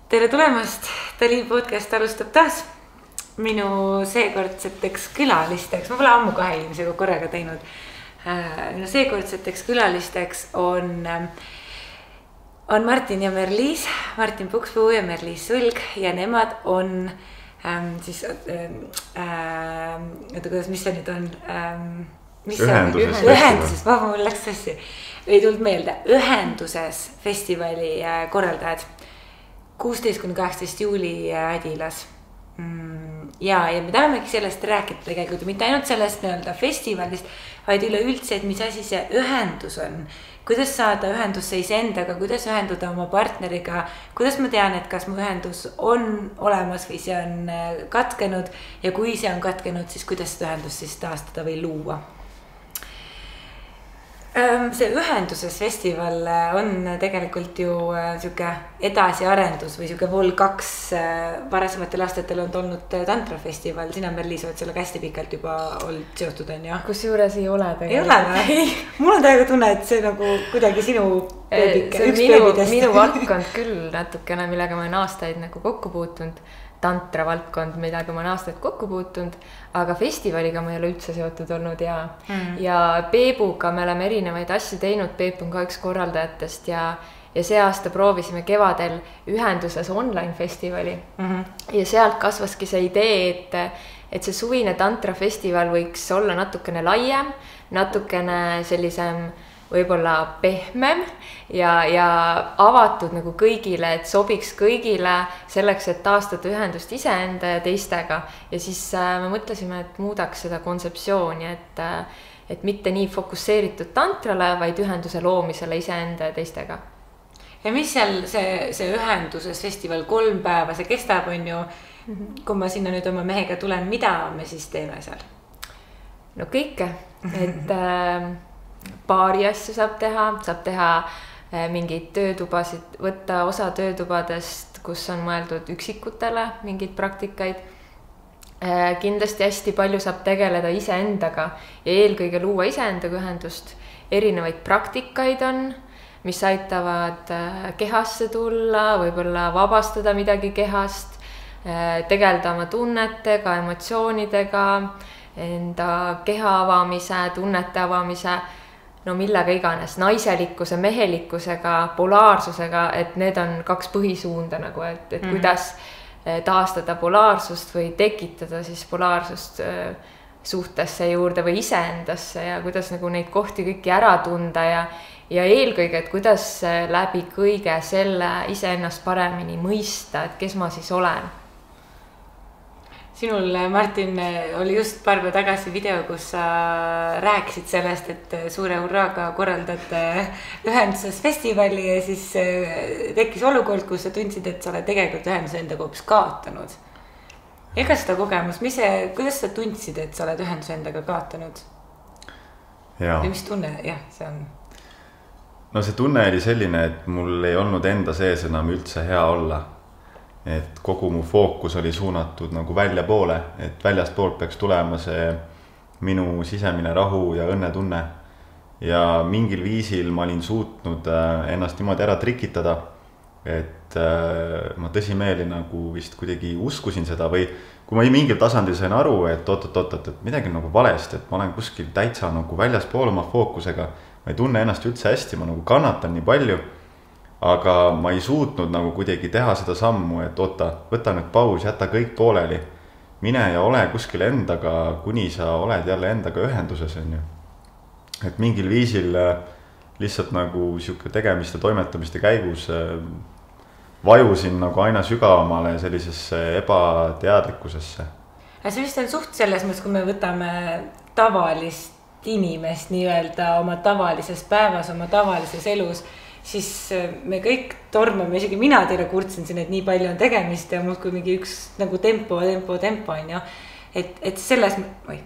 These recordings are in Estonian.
Tere tulemast, Tali podcast alustab taas minu seekordseteks külalisteks. Ma pole ammu kahe inimesega korraga teinud. Minu seekordseteks külalisteks on Martin ja Merliis, Martin Pukspuu ja Merliis Sulg ja nemad on mis see nüüd on? Ühenduses, mul läks sassi, ei tulnud meelde, Ühenduses festivali korraldajad 16-18 juuli Adilas. Ja me tahamegi sellest rääkida tegelikult, mitte ainult sellest nii-öelda festivalist, vaid üleüldse, et mis asi see ühendus on. Kuidas saada ühendusse iseendaga, kuidas ühenduda oma partneriga, kuidas ma tean, et kas mu ühendus on olemas või see on katkenud ja kui see on katkenud, siis kuidas seda ühendust siis taastada või luua. See Ühenduses festival on tegelikult ju siuke edasiarendus või siuke vol 2 varasematel aastatel on olnud tantrafestival. Sina, Merliis, oled sellega hästi pikalt juba olnud seotud, on ju? Kus juures ei ole tegelikult. Ei ole või? Mul on täiega tunne, et see nagu kuidagi sinu minu valdkond küll natukene, millega ma olen aastaid nagu kokku puutunud. Tantra valdkond, midagi ma olen aastaid kokku puutunud, aga festivaliga ma ei ole üldse seotud olnud ja Peebuga me oleme erinevaid asju teinud. Peep on ka üks korraldajatest ja see aasta proovisime kevadel Ühenduses online festivali ja sealt kasvaski see idee, et see suvine tantrafestival võiks olla natukene laiem, natukene sellisem võib-olla pehmem ja avatud nagu kõigile, et sobiks kõigile selleks, et taastada ühendust iseenda ja teistega. Ja siis me mõtlesime, et muudaks seda kontseptsiooni, et mitte nii fokusseeritud tantrale, vaid ühenduse loomisele iseenda ja teistega. Ja mis seal see Ühenduses festival 3 päeva, see kestab, on ju, kui ma sinna nüüd oma mehega tulen, mida me siis teeme seal? No kõike, et paari asju saab teha mingeid töötubasid, võtta osa töötubadest, kus on mõeldud üksikutele mingeid praktikaid. Kindlasti hästi palju saab tegeleda iseendaga ja eelkõige luua iseendaga ühendust. Erinevaid praktikaid on, mis aitavad kehasse tulla, võib-olla vabastada midagi kehast, tegeleda oma tunnetega, emotsioonidega, enda keha avamise, tunnete avamise, no millega iganes, naiselikkuse, mehelikkusega, polaarsusega, et need on 2 põhisuunda nagu, et kuidas taastada polaarsust või tekitada siis polaarsust suhtesse juurde või iseendasse ja kuidas nagu neid kohti kõiki ära tunda ja eelkõige, et kuidas läbi kõige selle iseennast paremini mõista, et kes ma siis olen. Sinul, Martin, oli just paar päeva tagasi video, kus sa rääkisid sellest, et suure hurraaga korraldad Ühenduses festivali ja siis tekkis olukord, kus sa tundsid, et sa oled tegelikult ühenduse endaga hoopis kaotanud. Ega seda kogemus, kuidas sa tundsid, et sa oled ühenduse endaga kaotanud? Ja mis tunne, see on? No see tunne oli selline, et mul ei olnud enda sees enam üldse hea olla. Et kogu mu fookus oli suunatud nagu välja poole, et väljast poolt peaks tulema see minu sisemine rahu ja õnnetunne. Ja mingil viisil ma olin suutnud ennast niimoodi ära trikitada, et ma tõsimeeli nagu vist kuidagi uskusin seda või kui ma mingil tasandil sain aru, et et midagi nagu valesti, et ma olen kuskil täitsa nagu väljast pool oma fookusega, ma ei tunne ennast üldse hästi, ma nagu kannatan nii palju. Aga ma ei suutnud nagu kuidagi teha seda sammu, et võta nüüd paus, jäta kõik pooleli. Mine ja ole kuskil endaga, kuni sa oled jälle endaga ühenduses. Et mingil viisil lihtsalt nagu siuke tegemiste, toimetamiste käigus vajusin nagu aina sügavamale sellisesse ebateadlikkusesse. See vist on suht selles mõttes, kui me võtame tavalist inimest nii-öelda oma tavalises päevas, oma tavalises elus, siis me kõik tormame, isegi mina teile kurtsin siin, et nii palju on tegemist ja muudkui mingi üks nagu tempo on ju. Et selles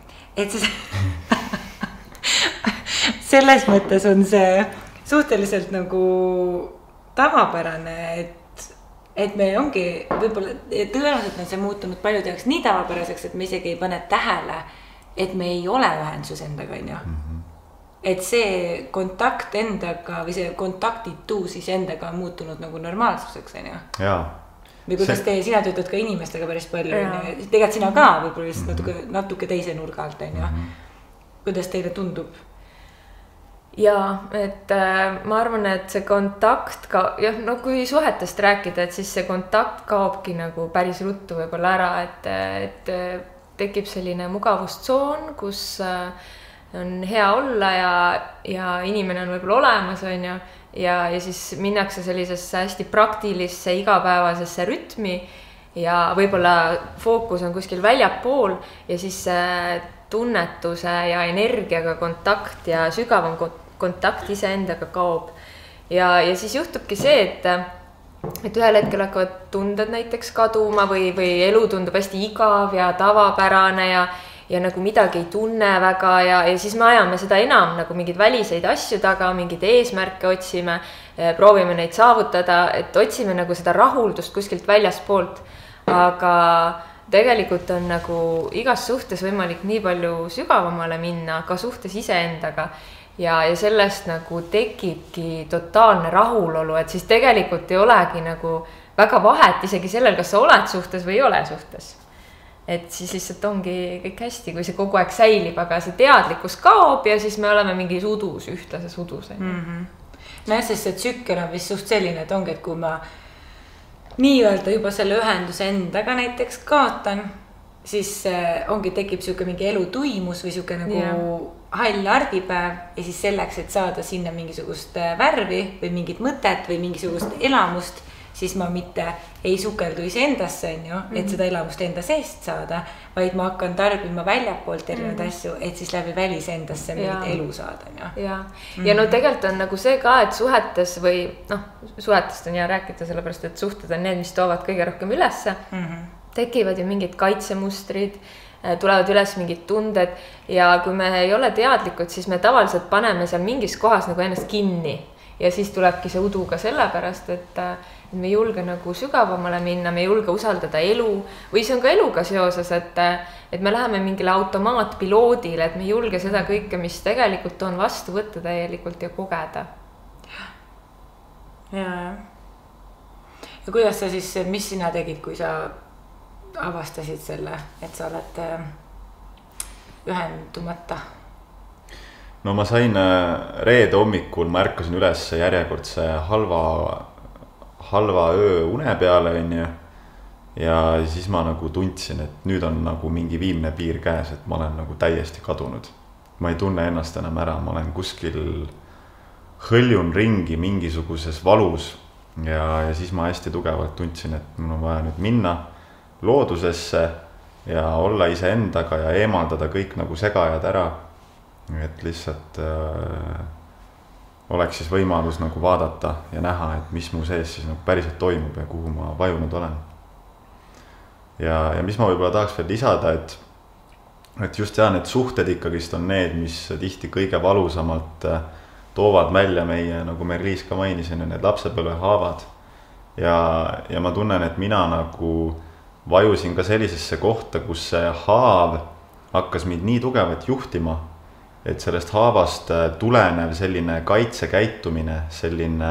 selles mõttes on see suhteliselt nagu tavapärane, et me ongi võib-olla tõenäoliselt on see muutunud paljude jaoks nii tavapäraseks, et me isegi ei pane tähele, et me ei ole ühendsus endaga, on ju. Et see kontakt endaga või see kontaktitu siis endaga on muutunud nagu normaalsuseks, on ju? Jaa, või kuidas sina töötad ka inimestega päris palju, tegelikult sina ka võib-olla lihtsalt natuke teise nurga alt, on ju. Kuidas teile tundub? Ja, et ma arvan, et see kontakt ka, no kui suhetest rääkida, et siis see kontakt kaobki nagu päris ruttu võib-olla ära, et tekib selline mugavustsoon, kus on hea olla ja inimene on võib-olla olemas, on ju, ja siis minnakse sellisesse hästi praktilisse igapäevasesse rütmi ja võib-olla fookus on kuskil väljapool ja siis tunnetuse ja energiaga kontakt ja sügavam kontakt iseendaga kaob. Ja siis juhtubki see, et ühel hetkel hakkavad tunded näiteks kaduma või elu tundub hästi igav ja tavapärane ja nagu midagi ei tunne väga ja siis me ajame seda enam nagu mingeid väliseid asju taga, mingeid eesmärke otsime, proovime neid saavutada, et otsime nagu seda rahuldust kuskilt väljaspoolt, aga tegelikult on nagu igas suhtes võimalik nii palju sügavamale minna, ka suhtes iseendaga ja sellest nagu tekibki totaalne rahulolu, et siis tegelikult ei olegi nagu väga vahet isegi sellel, kas sa oled suhtes või ei ole suhtes. Et siis lihtsalt ongi kõik hästi, kui see kogu aeg säilib, aga see teadlikkus kaob ja siis me oleme mingis udus, ühtlases udus. No sest see tsükkel on vist suht selline, et ongi, et kui ma nii-öelda juba selle ühenduse endaga näiteks kaotan, siis ongi, tekib siuke mingi elutuimus või siuke nagu hall argipäev ja siis selleks, et saada sinna mingisugust värvi või mingit mõtet või mingisugust elamust, siis ma mitte ei sukeldu iseendasse, on ju, et seda elamust enda seest saada, vaid ma hakkan tarbima väljapoolt erinevaid asju, et siis läbi välisendasse mingit elu saada, on ju. Ja no tegelikult on nagu see ka, et suhetes või suhetest on hea rääkida, sellepärast, et suhted on need, mis toovad kõige rohkem ülesse. Tekivad ju mingid kaitsemustrid, tulevad üles mingid tunded ja kui me ei ole teadlikud, siis me tavaliselt paneme seal mingis kohas nagu ennast kinni ja siis tulebki see udu ka sellepärast, et me ei julge nagu sügavamale minna, me ei julge usaldada elu või see on ka eluga seoses, et me läheme mingile automaatpiloodile, et me ei julge seda kõike, mis tegelikult on vastu võtta täielikult ja kogeda. Ja kuidas sa siis, mis sina tegid, kui sa avastasid selle, et sa oled ühendumata? No ma sain reede hommikul, ma ärkasin üles järjekordse halva öö une peale, ja siis ma nagu tundsin, et nüüd on nagu mingi viimne piir käes, et ma olen nagu täiesti kadunud. Ma ei tunne ennast enam ära, ma olen kuskil hõljun ringi mingisuguses valus ja siis ma hästi tugevalt tundsin, et mul on vaja nüüd minna loodusesse ja olla iseendaga ja eemaldada kõik nagu segajad ära. Et lihtsalt oleks siis võimalus nagu vaadata ja näha, et mis mu sees siis nagu päriselt toimub ja kuhu ma vajunud olen. Ja mis ma võib-olla tahaks veel lisada, et just need suhted ikkagist on need, mis tihti kõige valusamalt toovad välja meie, nagu Merliis ka mainisin, need lapsepõlve haavad. Ja ma tunnen, et mina nagu vajusin ka sellisesse kohta, kus see haav hakkas mind nii tugevalt juhtima, et sellest haavast tulenev selline kaitsekäitumine, selline,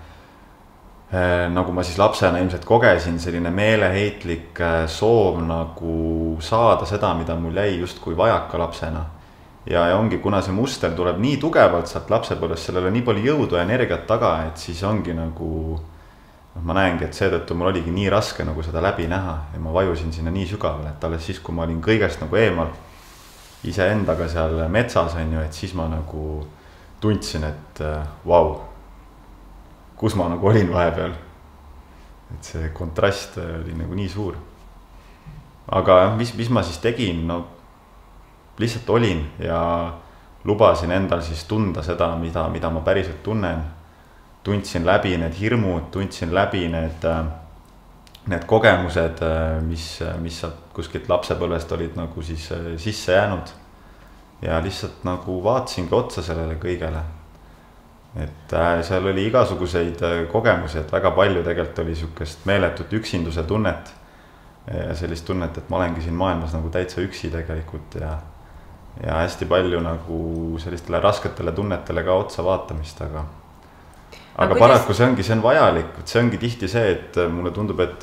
nagu ma siis lapsena ilmselt kogesin, selline meeleheitlik soov nagu saada seda, mida mul jäi justkui vajaka lapsena. Ja ongi, kuna see muster tuleb nii tugevalt sealt lapsepõlvest, sellele nii palju jõudu ja energiat taga, et siis ongi nagu, ma näengi, et seetõttu mul oligi nii raske nagu seda läbi näha ja ma vajusin sinna nii sügavale, et alles siis, kui ma olin kõigest nagu eemal, iseendaga seal metsas, on ju, et siis ma nagu tundsin, et vau, kus ma nagu olin vahepeal. Et see kontrast oli nagu nii suur. Aga mis ma siis tegin? No lihtsalt olin ja lubasin endal siis tunda seda, mida ma päriselt tunnen. Tundsin läbi need hirmud, tundsin läbi need kogemused, mis sealt kuskilt lapsepõlvest olid nagu siis sisse jäänud ja lihtsalt nagu vaatasingi otsa sellele kõigele. Et seal oli igasuguseid kogemusi, et väga palju tegelikult oli sükest meeletut üksinduse tunnet ja sellist tunnet, et ma olengi siin maailmas nagu täitsa üksi tegelikult ja hästi palju nagu sellistele rasketele tunnetele ka otsa vaatamist, aga paraku see on vajalik, see ongi tihti see, et mulle tundub, et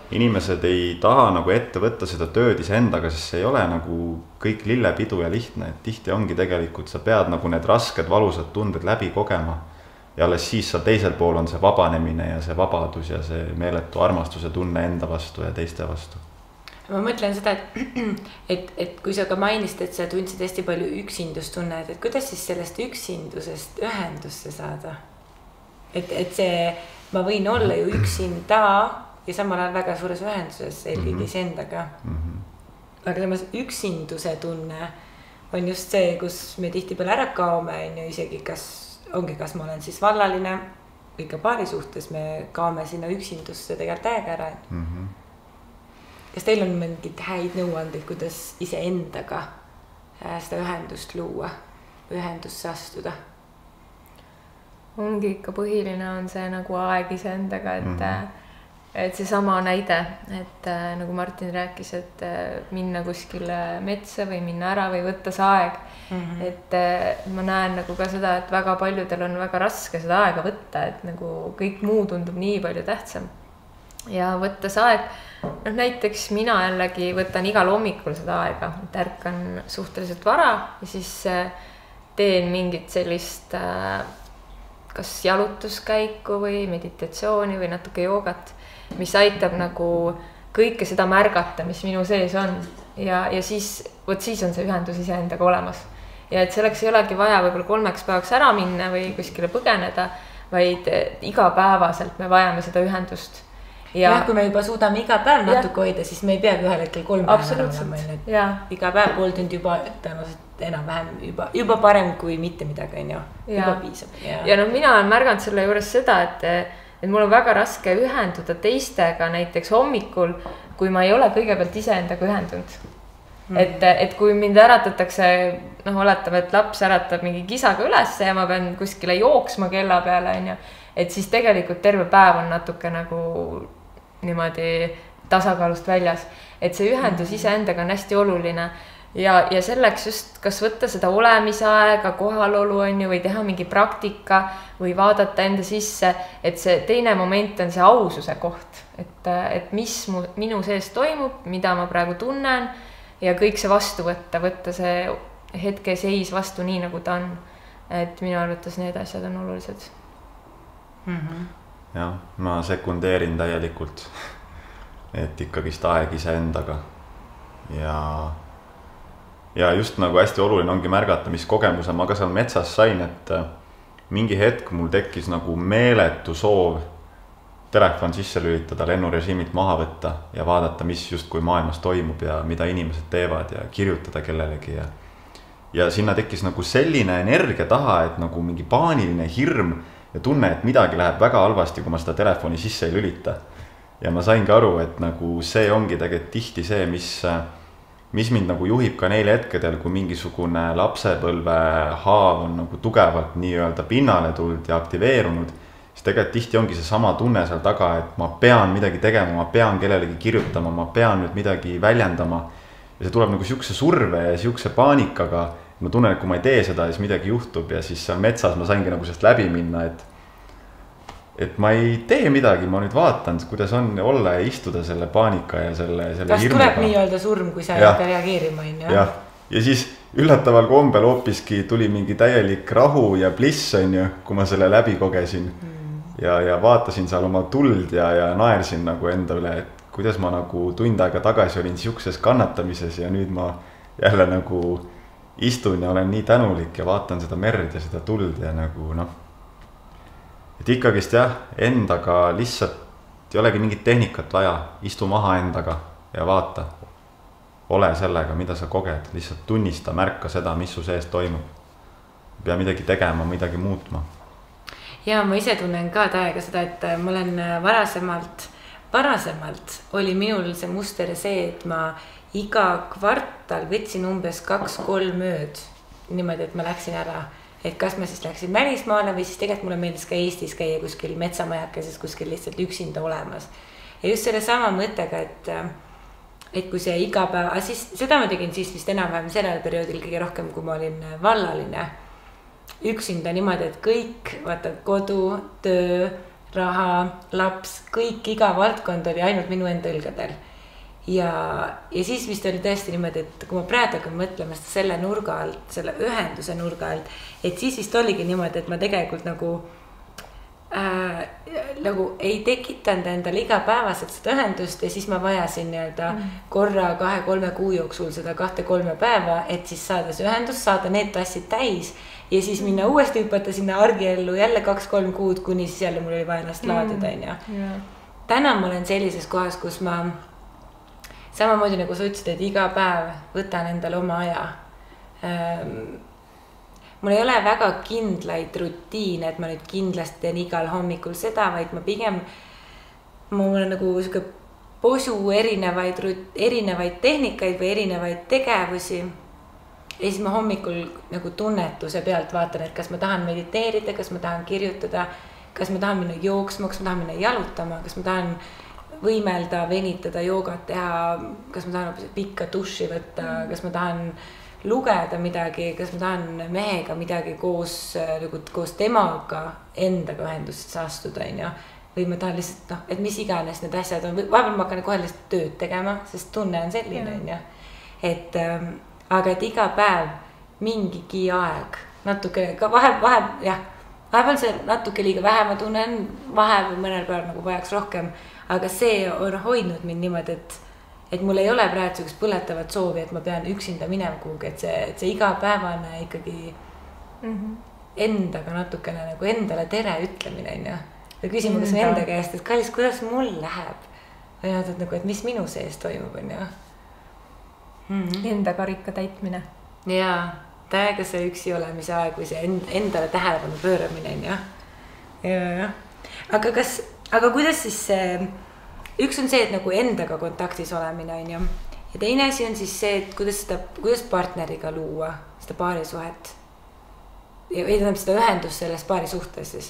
inimesed ei taha nagu ette võtta seda tööd iseendaga, sest see ei ole nagu kõik lillepidu ja lihtne, et tihti ongi tegelikult, sa pead nagu need rasked valusad tunded läbi kogema ja alles siis sa teisel pool on see vabanemine ja see vabadus ja see meeletu armastuse tunne enda vastu ja teiste vastu. Ma mõtlen seda, et kui sa ka mainisid, et sa tundsid hästi palju üksindustunnet, et kuidas siis sellest üksindusest ühendusse saada? Et see, ma võin olla ju üksinda ja samal ajal väga suures ühenduses eelkõige iseendaga. Aga samas üksinduse tunne on just see, kus me tihtipeale ära kaome, isegi kas ma olen siis vallaline või ka paari suhtes, me kaome sinna üksindusse tegelikult täiega ära. Kas teil on mingid häid nõuandeid, kuidas iseendaga seda ühendust luua, ühendusse astuda? Ongi ikka põhiline on see nagu aeg iseendaga, et see sama näide, et nagu Martin rääkis, et minna kuskile metsa või minna ära või võtta see aeg. Et ma näen nagu ka seda, et väga paljudel on väga raske seda aega võtta, et nagu kõik muu tundub nii palju tähtsam. Ja võtta see aeg, näiteks mina jällegi võtan igal hommikul seda aega, et ärkan suhteliselt vara ja siis teen mingit sellist kas jalutuskäiku või meditatsiooni või natuke joogat, mis aitab nagu kõike seda märgata, mis minu sees on. Ja siis on see ühendus iseendaga olemas. Ja et selleks ei olegi vaja võib-olla 3 päevaks ära minna või kuskile põgeneda, vaid igapäevaselt me vajame seda ühendust. Ja kui me juba suudame iga päev natuke hoida, siis me ei peagi ühel hetkel 3 päeva olema. Iga päev 3 tundi juba tõenäoliselt enam-vähem juba parem kui mitte midagi, juba piisab. Ja mina olen märganud selle juures seda, et mul on väga raske ühenduda teistega näiteks hommikul, kui ma ei ole kõigepealt iseendaga ühendunud. Et kui mind äratatakse, oletame, et laps äratab mingi kisaga üles ja ma pean kuskile jooksma kella peale, et siis tegelikult terve päev on natuke nagu niimoodi tasakaalust väljas. Et see ühendus iseendaga on hästi oluline. Ja selleks just kas võtta seda olemise aega, kohalolu või teha mingi praktika või vaadata enda sisse, et see teine moment on see aususe koht, et mis minu sees toimub, mida ma praegu tunnen ja kõik see vastu võtta see hetke seis vastu nii, nagu ta on. Et minu arvates need asjad on olulised. Jah, ma sekundeerin täielikult, et ikkagist aeg iseendaga ja just nagu hästi oluline ongi märgata, mis kogemuse ma ka seal metsas sain, et mingi hetk mul tekkis nagu meeletu soov telefon sisse lülitada, lennurežiimilt maha võtta ja vaadata, mis justkui maailmas toimub ja mida inimesed teevad ja kirjutada kellelegi. Ja sinna tekkis nagu selline energia taha, et nagu mingi paaniline hirm ja tunne, et midagi läheb väga halvasti, kui ma seda telefoni sisse ei lülita. Ja ma saingi aru, et nagu see ongi tegelikult tihti see, mis mind nagu juhib ka neil hetkedel, kui mingisugune lapsepõlve haav on nagu tugevalt nii-öelda pinnale tulnud ja aktiveerunud, siis tegelikult tihti ongi see sama tunne seal taga, et ma pean midagi tegema, ma pean kellelegi kirjutama, ma pean nüüd midagi väljendama. Ja see tuleb nagu siukse surve ja siukse paanikaga. Ma tunnen, et kui ma ei tee seda, siis midagi juhtub ja siis seal metsas ma saingi nagu sellest läbi minna, et ma ei tee midagi, ma nüüd vaatan, kuidas on olla ja istuda selle paanika ja selle hirmuga. Kas tuleb nii-öelda surm, kui sa ei hakka reageerima? Ja siis üllataval kombel hoopiski tuli mingi täielik rahu ja bliss, kui ma selle läbi kogesin ja vaatasin seal oma tuld ja naersin nagu enda üle, et kuidas ma nagu tund aega tagasi olin siukses kannatamises ja nüüd ma jälle nagu istun ja olen nii tänulik ja vaatan seda merd ja seda tuld ja nagu et ikkagist endaga lihtsalt ei olegi mingit tehnikat vaja, istu maha endaga ja vaata, ole sellega, mida sa koged, lihtsalt tunnista, märka seda, mis su sees toimub. Pea midagi tegema, midagi muutma. Ja ma ise tunnen ka täiega seda, et ma olen varasemalt oli minul see muster see, et ma iga kvartal võtsin umbes 2-3 ööd niimoodi, et ma läksin ära. Et kas ma siis läksin välismaale või siis tegelikult mulle meeldis ka Eestis käia kuskil metsamajakeses, kuskil lihtsalt üksinda olemas. Ja just selle sama mõttega, et kui see iga päev, siis seda ma tegin siis vist enam-vähem sellel perioodil kõige rohkem, kui ma olin vallaline. Üksinda niimoodi, et kõik, vaata kodu, töö, raha, laps, kõik, iga valdkond oli ainult minu enda õlgadel. Ja siis vist oli tõesti niimoodi, et kui ma praegu hakkan mõtlema seda selle nurga alt, selle ühenduse nurga alt, et siis vist oligi niimoodi, et ma tegelikult nagu ei tekitanud endale igapäevaselt seda ühendust ja siis ma vajasin nii-öelda korra 2-3 kuu jooksul seda 2-3 päeva, et siis saada see ühendus, saada need tassid täis ja siis minna uuesti hüpata sinna argiellu jälle 2-3 kuud, kuni siis jälle mul oli vaja ennast laadida, onju. Täna ma olen sellises kohas, kus ma samamoodi nagu sa ütlesid, et iga päev võtan endale oma aja. Mul ei ole väga kindlaid rutiine, et ma nüüd kindlasti teen igal hommikul seda, vaid ma pigem, mul on nagu siuke posu erinevaid tehnikaid või erinevaid tegevusi. Ja siis ma hommikul nagu tunnetuse pealt vaatan, et kas ma tahan mediteerida, kas ma tahan kirjutada, kas ma tahan minna jooksma, kas ma tahan minna jalutama, kas ma tahan võimelda, venitada, joogat teha, kas ma tahan pikka duši võtta, kas ma tahan lugeda midagi, kas ma tahan mehega midagi koos temaga endaga ühendust astuda, onju. Või ma tahan lihtsalt, et mis iganes need asjad on. Vahepeal ma hakkan kohe lihtsalt tööd tegema, sest tunne on selline, onju. Aga et iga päev mingigi aeg, natuke, ka vahepeal see natuke liiga vähe ma tunnen, vahepeal mõnel päeval nagu vajaks rohkem, aga see on hoidnud mind niimoodi, et mul ei ole praegu sellist põletavat soovi, et ma pean üksinda minema kuhugi, et see igapäevane ikkagi endaga natukene nagu endale tere ütlemine, onju. Ja küsima, kas enda käest, et kallis, kuidas mul läheb? Või näitad nagu, et mis minu sees toimub, onju. Enda karika täitmine. Jaa, täiega see üksi olemise aeg või see endale tähelepanu pööramine, onju. Ja. Aga kuidas siis see... Üks on see, et nagu endaga kontaktis olemine, onju. Ja teine asi on siis see, et kuidas partneriga luua seda paarisuhet. Ja tähendab seda ühendust selles paari suhtes siis.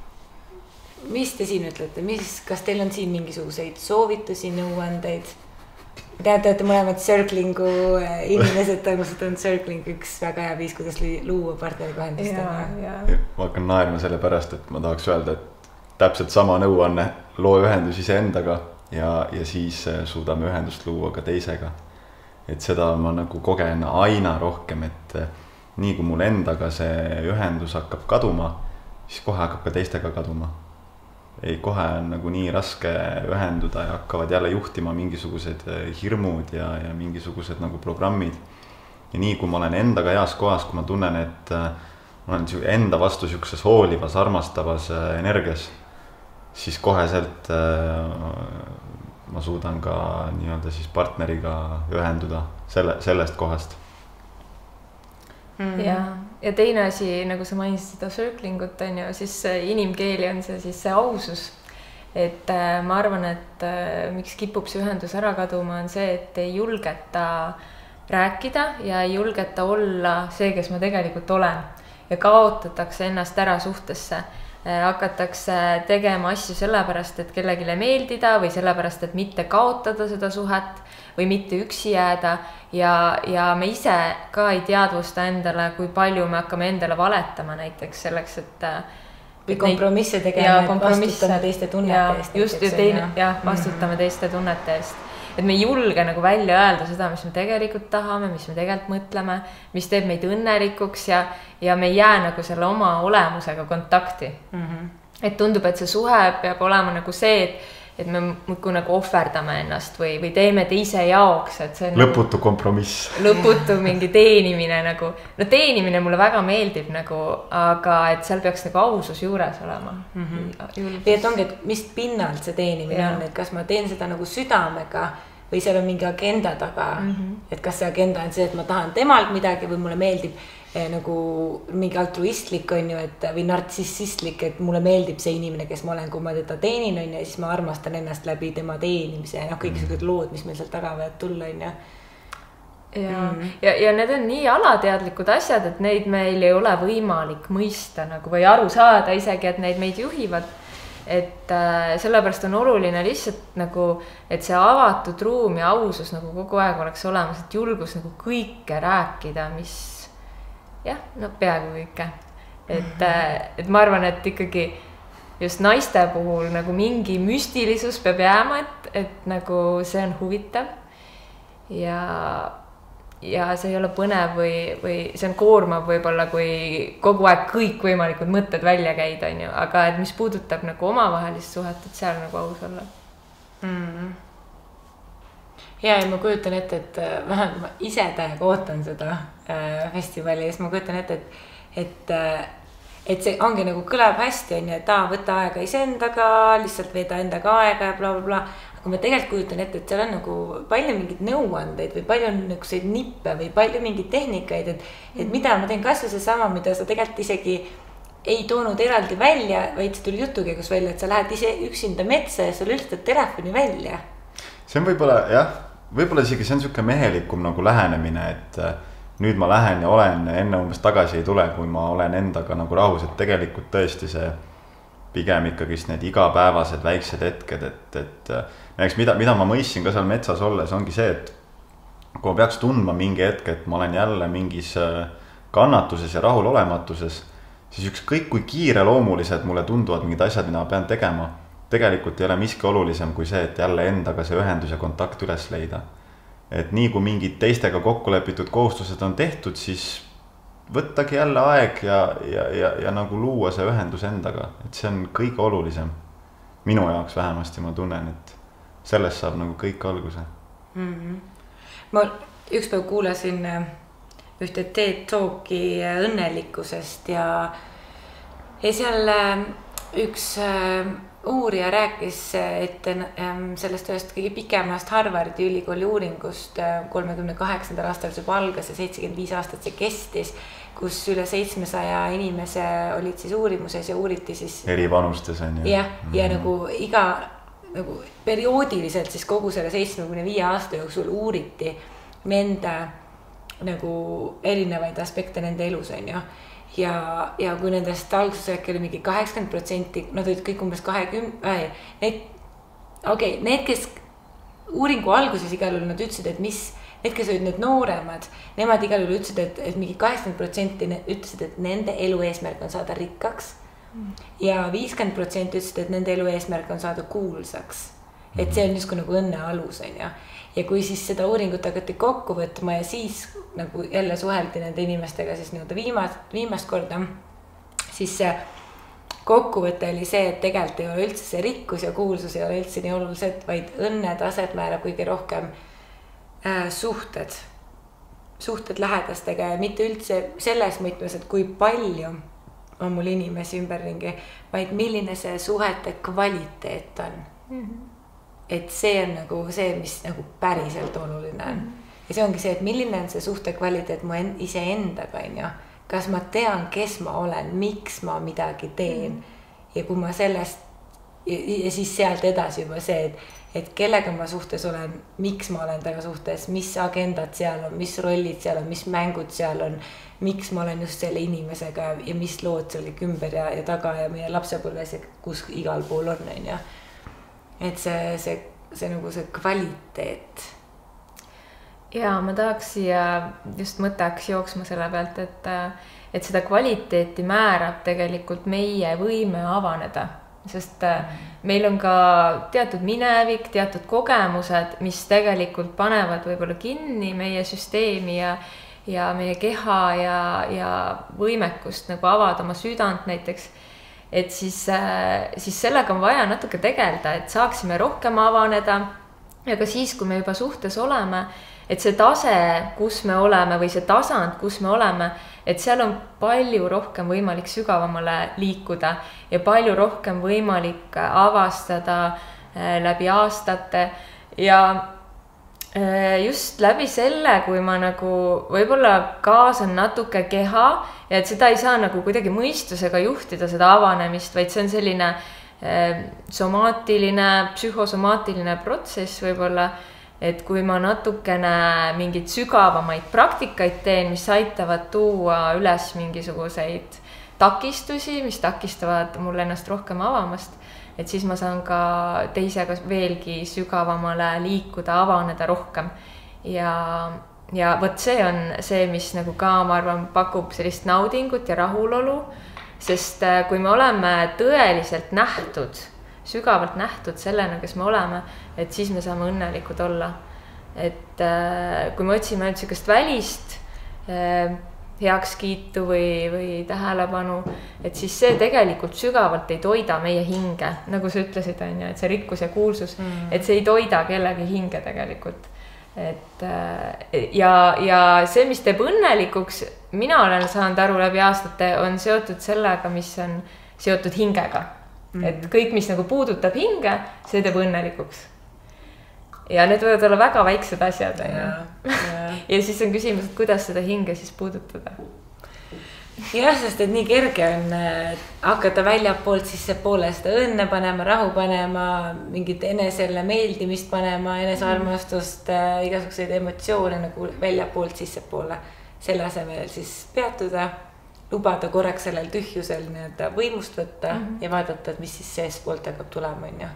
Mis te siin ütlete? Kas teil on siin mingisuguseid soovitusi, nõuandeid? Te mõlemad circlingu inimesed, tõenäoliselt on circling üks väga hea viis, kuidas luua partneriga ühendust. Ma hakkan naerma selle pärast, et ma tahaks öelda, et täpselt sama nõuanne, loo ühendus iseendaga ja siis suudame ühendust luua ka teisega. Et seda ma nagu kogen aina rohkem, et nii kui mul endaga see ühendus hakkab kaduma, siis kohe hakkab ka teistega kaduma. Kohe on nagu nii raske ühenduda ja hakkavad jälle juhtima mingisugused hirmud ja mingisugused nagu programmid. Ja nii kui ma olen endaga heas kohas, kui ma tunnen, et ma olen enda vastu siukses hoolivas, armastavas energias, siis koheselt ma suudan ka nii-öelda siis partneriga ühenduda sellest kohast. Ja teine asi, nagu sa mainisid seda circlingut, on ju, siis inimkeeli on see siis see ausus. Et ma arvan, et miks kipub see ühendus ära kaduma, on see, et ei julgeta rääkida ja ei julgeta olla see, kes ma tegelikult olen. Ja kaotatakse ennast ära suhtesse. Hakatakse tegema asju sellepärast, et kellegile meeldida või sellepärast, et mitte kaotada seda suhet või mitte üksi jääda ja me ise ka ei teadvusta endale, kui palju me hakkame endale valetama näiteks selleks, et või kompromisse tegema, et vastutame teiste tunnete eest. Just, vastutame teiste tunnete eest. Et me ei julge nagu välja öelda seda, mis me tegelikult tahame, mis me tegelikult mõtleme, mis teeb meid õnnelikuks ja me ei jää nagu selle oma olemusega kontakti. Et tundub, et see suhe peab olema nagu see, et me muidu nagu ohverdame ennast või teeme teise jaoks. Et see lõputu kompromiss. Lõputu mingi teenimine nagu. No teenimine mulle väga meeldib nagu, aga et seal peaks nagu ausus juures olema. Või et ongi, et mis pinnalt see teenimine on, et kas ma teen seda nagu südamega või seal on mingi agenda taga, et kas see agenda on see, et ma tahan temalt midagi või mulle meeldib nagu mingi altruistlik on ju, või nartsissistlik, et mulle meeldib see inimene, kes ma olen, kui ma teda teenin on ja siis ma armastan ennast läbi tema teenimise ja kõik sellised lood, mis meil sealt taga võivad tulla on ju. Ja need on nii alateadlikud asjad, et neid meil ei ole võimalik mõista nagu, või aru saada isegi, et neid meid juhivad. Et sellepärast on oluline lihtsalt nagu, et see avatud ruum ja ausus nagu kogu aeg oleks olemas, et julgus nagu kõike rääkida, mis peaaegu kõike. Et ma arvan, et ikkagi just naiste puhul nagu mingi müstilisus peab jääma, et nagu see on huvitav ja see ei ole põnev või see on koormav võib-olla, kui kogu aeg kõik võimalikud mõtted välja käid, on ju, aga et mis puudutab nagu omavahelist suhet, et seal nagu aus olla. Ja ma kujutan ette, et vähemalt ma ise täiega ootan seda festivali ja siis ma kujutan ette, et see ongi nagu kõlab hästi, on ju, et võtta aega iseendaga, lihtsalt veeda endaga aega ja bla, bla, bla. Aga ma tegelikult kujutan ette, et seal on nagu palju mingid nõuandeid või palju on niisuguseid nippe või palju mingeid tehnikaid, et mida ma teen kas või seesama, mida sa tegelikult isegi ei toonud eraldi välja, vaid see tuli jutu käigus välja, et sa lähed ise üksinda metsa ja sa lülitad telefoni välja. See on võib-olla isegi see on niisugune mehelikum nagu lähenemine, et nüüd ma lähen ja olen enne umbes tagasi ei tule, kui ma olen endaga nagu rahus, et tegelikult tõesti see pigem ikkagist need igapäevased väiksed hetked, et näiteks mida ma mõistsin ka seal metsas olles, ongi see, et kui ma peaks tundma mingi hetk, et ma olen jälle mingis kannatuses ja rahulolematuses, siis ükskõik kui kiireloomulised mulle tunduvad mingid asjad, mida ma pean tegema, tegelikult ei ole miski olulisem kui see, et jälle endaga see ühendus ja kontakt üles leida. Et nii kui mingid teistega kokkulepitud kohustused on tehtud, siis võttagi jälle aeg ja nagu luua see ühendus endaga, et see on kõige olulisem. Minu jaoks vähemasti ma tunnen, et sellest saab nagu kõik alguse. Ma ükspäev kuulasin ühte TED Talki õnnelikkusest ja seal üks uurija rääkis, et sellest ühest kõige pikemast Harvardi ülikooli uuringust 38. aastal see juba algas ja 75 aastat see kestis, kus üle 700 inimese olid siis uurimuses ja uuriti siis eri vanustes on ju. Ja nagu iga nagu perioodiliselt siis kogu selle 75 aasta jooksul uuriti nende nagu erinevaid aspekte nende elus on ju. Ja kui nendest alguses äkki oli mingi 80%, nad olid kõik umbes 20, need, kes uuringu alguses igal juhul nad ütlesid, et need, kes olid need nooremad, nemad igal juhul ütlesid, et mingi 80% ütlesid, et nende elu eesmärk on saada rikkaks ja 50% ütlesid, et nende elu eesmärk on saada kuulsaks. Et see on niisugune nagu õnne alus on ja. Ja kui siis seda uuringut hakati kokku võtma ja siis nagu jälle suheldi nende inimestega siis viimast korda, siis see kokkuvõte oli see, et tegelikult ei ole üldse see rikkus ja kuulsus ei ole üldse nii olulised, vaid õnnetaset määrab kõige rohkem suhted lähedastega ja mitte üldse selles mõttes, et kui palju on mul inimesi ümberringi, vaid milline see suhete kvaliteet on. Et see on nagu see, mis nagu päriselt oluline on. Ja see ongi see, et milline on see suhte kvaliteet mu ise endaga on ju. Kas ma tean, kes ma olen, miks ma midagi teen ja kui ma sellest ja siis sealt edasi juba see, et kellega ma suhtes olen, miks ma olen temaga suhtes, mis agendad seal on, mis rollid seal on, mis mängud seal on, miks ma olen just selle inimesega ja mis lood seal ümber ja taga ja meie lapsepõlves ja kus igal pool on ja. Et see nagu see kvaliteet. Ja ma tahaks siia just mõtteks jooksma selle pealt, et seda kvaliteeti määrab tegelikult meie võime avaneda, sest meil on ka teatud minevik, teatud kogemused, mis tegelikult panevad võib-olla kinni meie süsteemi ja meie keha ja võimekust nagu avada oma südant näiteks. Et siis sellega on vaja natuke tegelda, et saaksime rohkem avaneda ja ka siis, kui me juba suhtes oleme, et see tase, kus me oleme või see tasand, kus me oleme, et seal on palju rohkem võimalik sügavamale liikuda ja palju rohkem võimalik avastada läbi aastate ja just läbi selle, kui ma nagu võib-olla kaasan natuke keha ja et seda ei saa nagu kuidagi mõistusega juhtida seda avanemist, vaid see on selline somaatiline, psühhosomaatiline protsess võib-olla, et kui ma natukene mingid sügavamaid praktikaid teen, mis aitavad tuua üles mingisuguseid takistusi, mis takistavad mul ennast rohkem avamast, et siis ma saan ka teisega veelgi sügavamale liikuda, avaneda rohkem. Ja võt see on see, mis nagu ka, ma arvan, pakub sellist naudingut ja rahulolu, sest kui me oleme tõeliselt nähtud, sügavalt nähtud sellena, kes me oleme, et siis me saame õnnelikud olla. Et kui me otsime ainult sellist välist heakskiitu või tähelepanu, et siis see tegelikult sügavalt ei toida meie hinge, nagu sa ütlesid, on ju, et see rikkus ja kuulsus, et see ei toida kellegi hinge tegelikult. Et ja see, mis teeb õnnelikuks, mina olen saanud aru läbi aastate, on seotud sellega, mis on seotud hingega. Et kõik, mis nagu puudutab hinge, see teeb õnnelikuks. Ja need võivad olla väga väiksed asjad. Ja siis on küsimus, et kuidas seda hinge siis puudutada. Jah, sest et nii kerge on hakata väljapoolt sisse poole seda õnne panema, rahu panema, mingit enesele meeldimist panema, enesearmastust, igasuguseid emotsioone nagu väljapoolt sisse poole. Selle asemel siis peatuda, lubada korraks sellel tühjusel võimust võtta ja vaadata, et mis siis seespoolt hakkab tulema, on ju.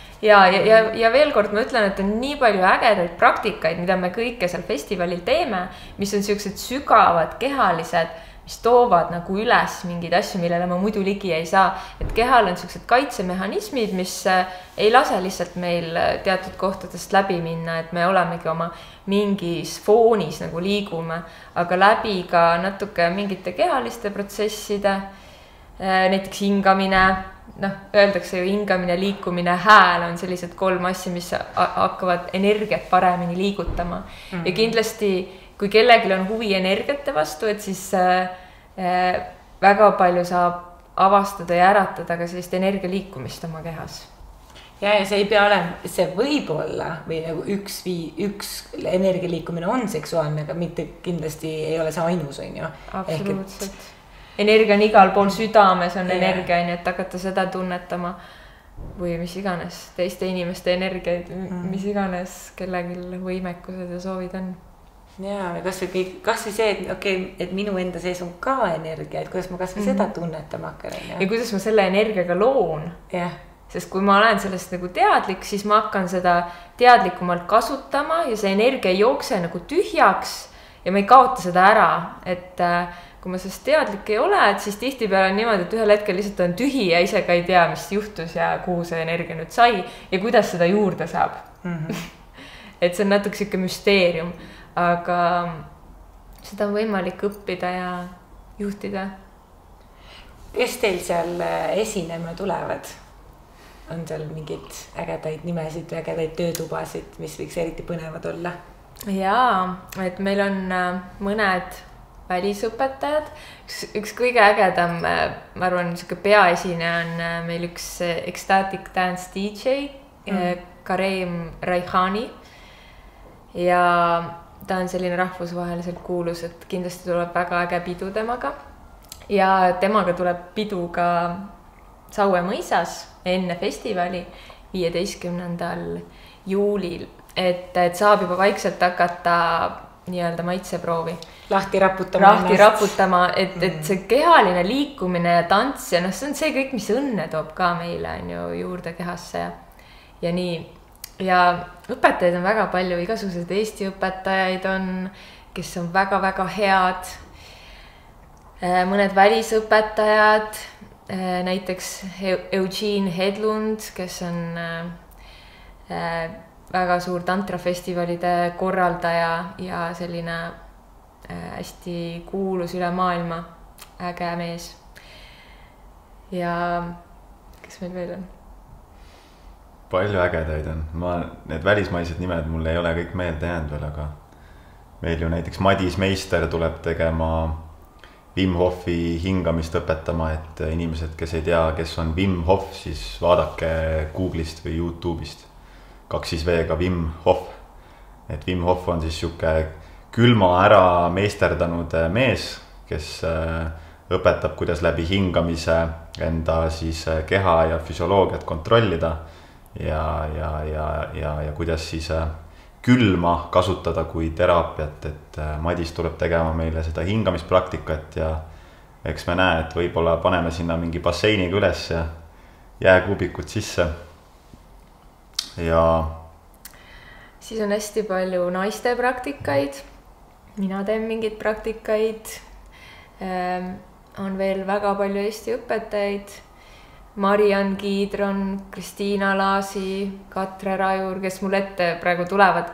Ja veel kord ma ütlen, et on nii palju ägedaid praktikaid, mida me kõike seal festivalil teeme, mis on sellised sügavad, kehalised, mis toovad nagu üles mingeid asju, millele ma muidu ligi ei saa. Et kehal on sellised kaitsemehhanismid, mis ei lase lihtsalt meil teatud kohtadest läbi minna, et me olemegi oma mingis foonis nagu liigume, aga läbi ka natuke mingite kehaliste protsesside, näiteks hingamine, öeldakse ju hingamine, liikumine, hääl on sellised 3 asja, mis hakkavad energiat paremini liigutama. Ja kindlasti, kui kellelgi on huvi energiate vastu, et siis väga palju saab avastada ja äratada ka sellist energia liikumist oma kehas. Ja see ei pea olema, see võib olla või nagu üks energia liikumine on seksuaalne, aga mitte kindlasti ei ole see ainus, on ju. Absoluutselt. Energia on igal pool südames, on energia, et hakata seda tunnetama või mis iganes teiste inimeste energiaid, mis iganes kellelgi võimekused ja soovid on. Ja kas või see, et minu enda sees on ka energia, et kuidas ma kas või seda tunnetama hakkan. Ja kuidas ma selle energiaga loon. Sest kui ma olen sellest nagu teadlik, siis ma hakkan seda teadlikumalt kasutama ja see energia ei jookse nagu tühjaks ja ma ei kaota seda ära, et kui ma sellest teadlik ei ole, et siis tihtipeale on niimoodi, et ühel hetkel lihtsalt on tühi ja ise ka ei tea, mis juhtus ja kuhu see energia nüüd sai ja kuidas seda juurde saab. Et see on natuke siuke müsteerium, aga seda on võimalik õppida ja juhtida. Kes teil seal esinema tulevad? On seal mingid ägedaid nimesid või ägedaid töötubasid, mis võiks eriti põnevad olla? Jaa, et meil on mõned välisõpetajad. Üks kõige ägedam, ma arvan, peaesine on meil üks ecstatic dance DJ, Kareem Raihani. Ja ta on selline rahvusvaheliselt kuulus, et kindlasti tuleb väga äge pidu temaga. Ja temaga tuleb pidu ka Saue mõisas enne festivali 15. juulil, et saab juba vaikselt hakata nii-öelda maitseproovi. Lahti raputama, et see kehaline liikumine ja tants ja see on see kõik, mis õnne toob ka meile on ju juurde kehasse ja nii. Ja õpetajaid on väga palju, igasugused Eesti õpetajaid on, kes on väga-väga head. Mõned välisõpetajad, näiteks Eugene Hedlund, kes on väga suur tantrafestivalide korraldaja ja selline hästi kuulus üle maailma äge mees. Ja kes meil veel on? Palju ägedaid on. Need välismaised nimed mul ei ole kõik meelde jäänud veel, aga meil ju näiteks Madis Meister tuleb tegema Wim Hofi hingamist õpetama, et inimesed, kes ei tea, kes on Wim Hof, siis vaadake Google'ist või YouTube'ist 2 V-ga Wim Hof. Et Wim Hof on siis siuke külma ära meisterdanud mees, kes õpetab, kuidas läbi hingamise enda siis keha ja füsioloogiat kontrollida ja kuidas siis külma kasutada kui teraapiat, et Madis tuleb tegema meile seda hingamispraktikat ja eks me näe, et võib-olla paneme sinna mingi basseiniga üles ja jääkuubikud sisse. Ja siis on hästi palju naiste praktikaid. Mina teen mingeid praktikaid. on veel väga palju Eesti õpetajaid. Mariann Kiidron, Kristiina Laasi, Katre Rajur, kes mul ette praegu tulevad.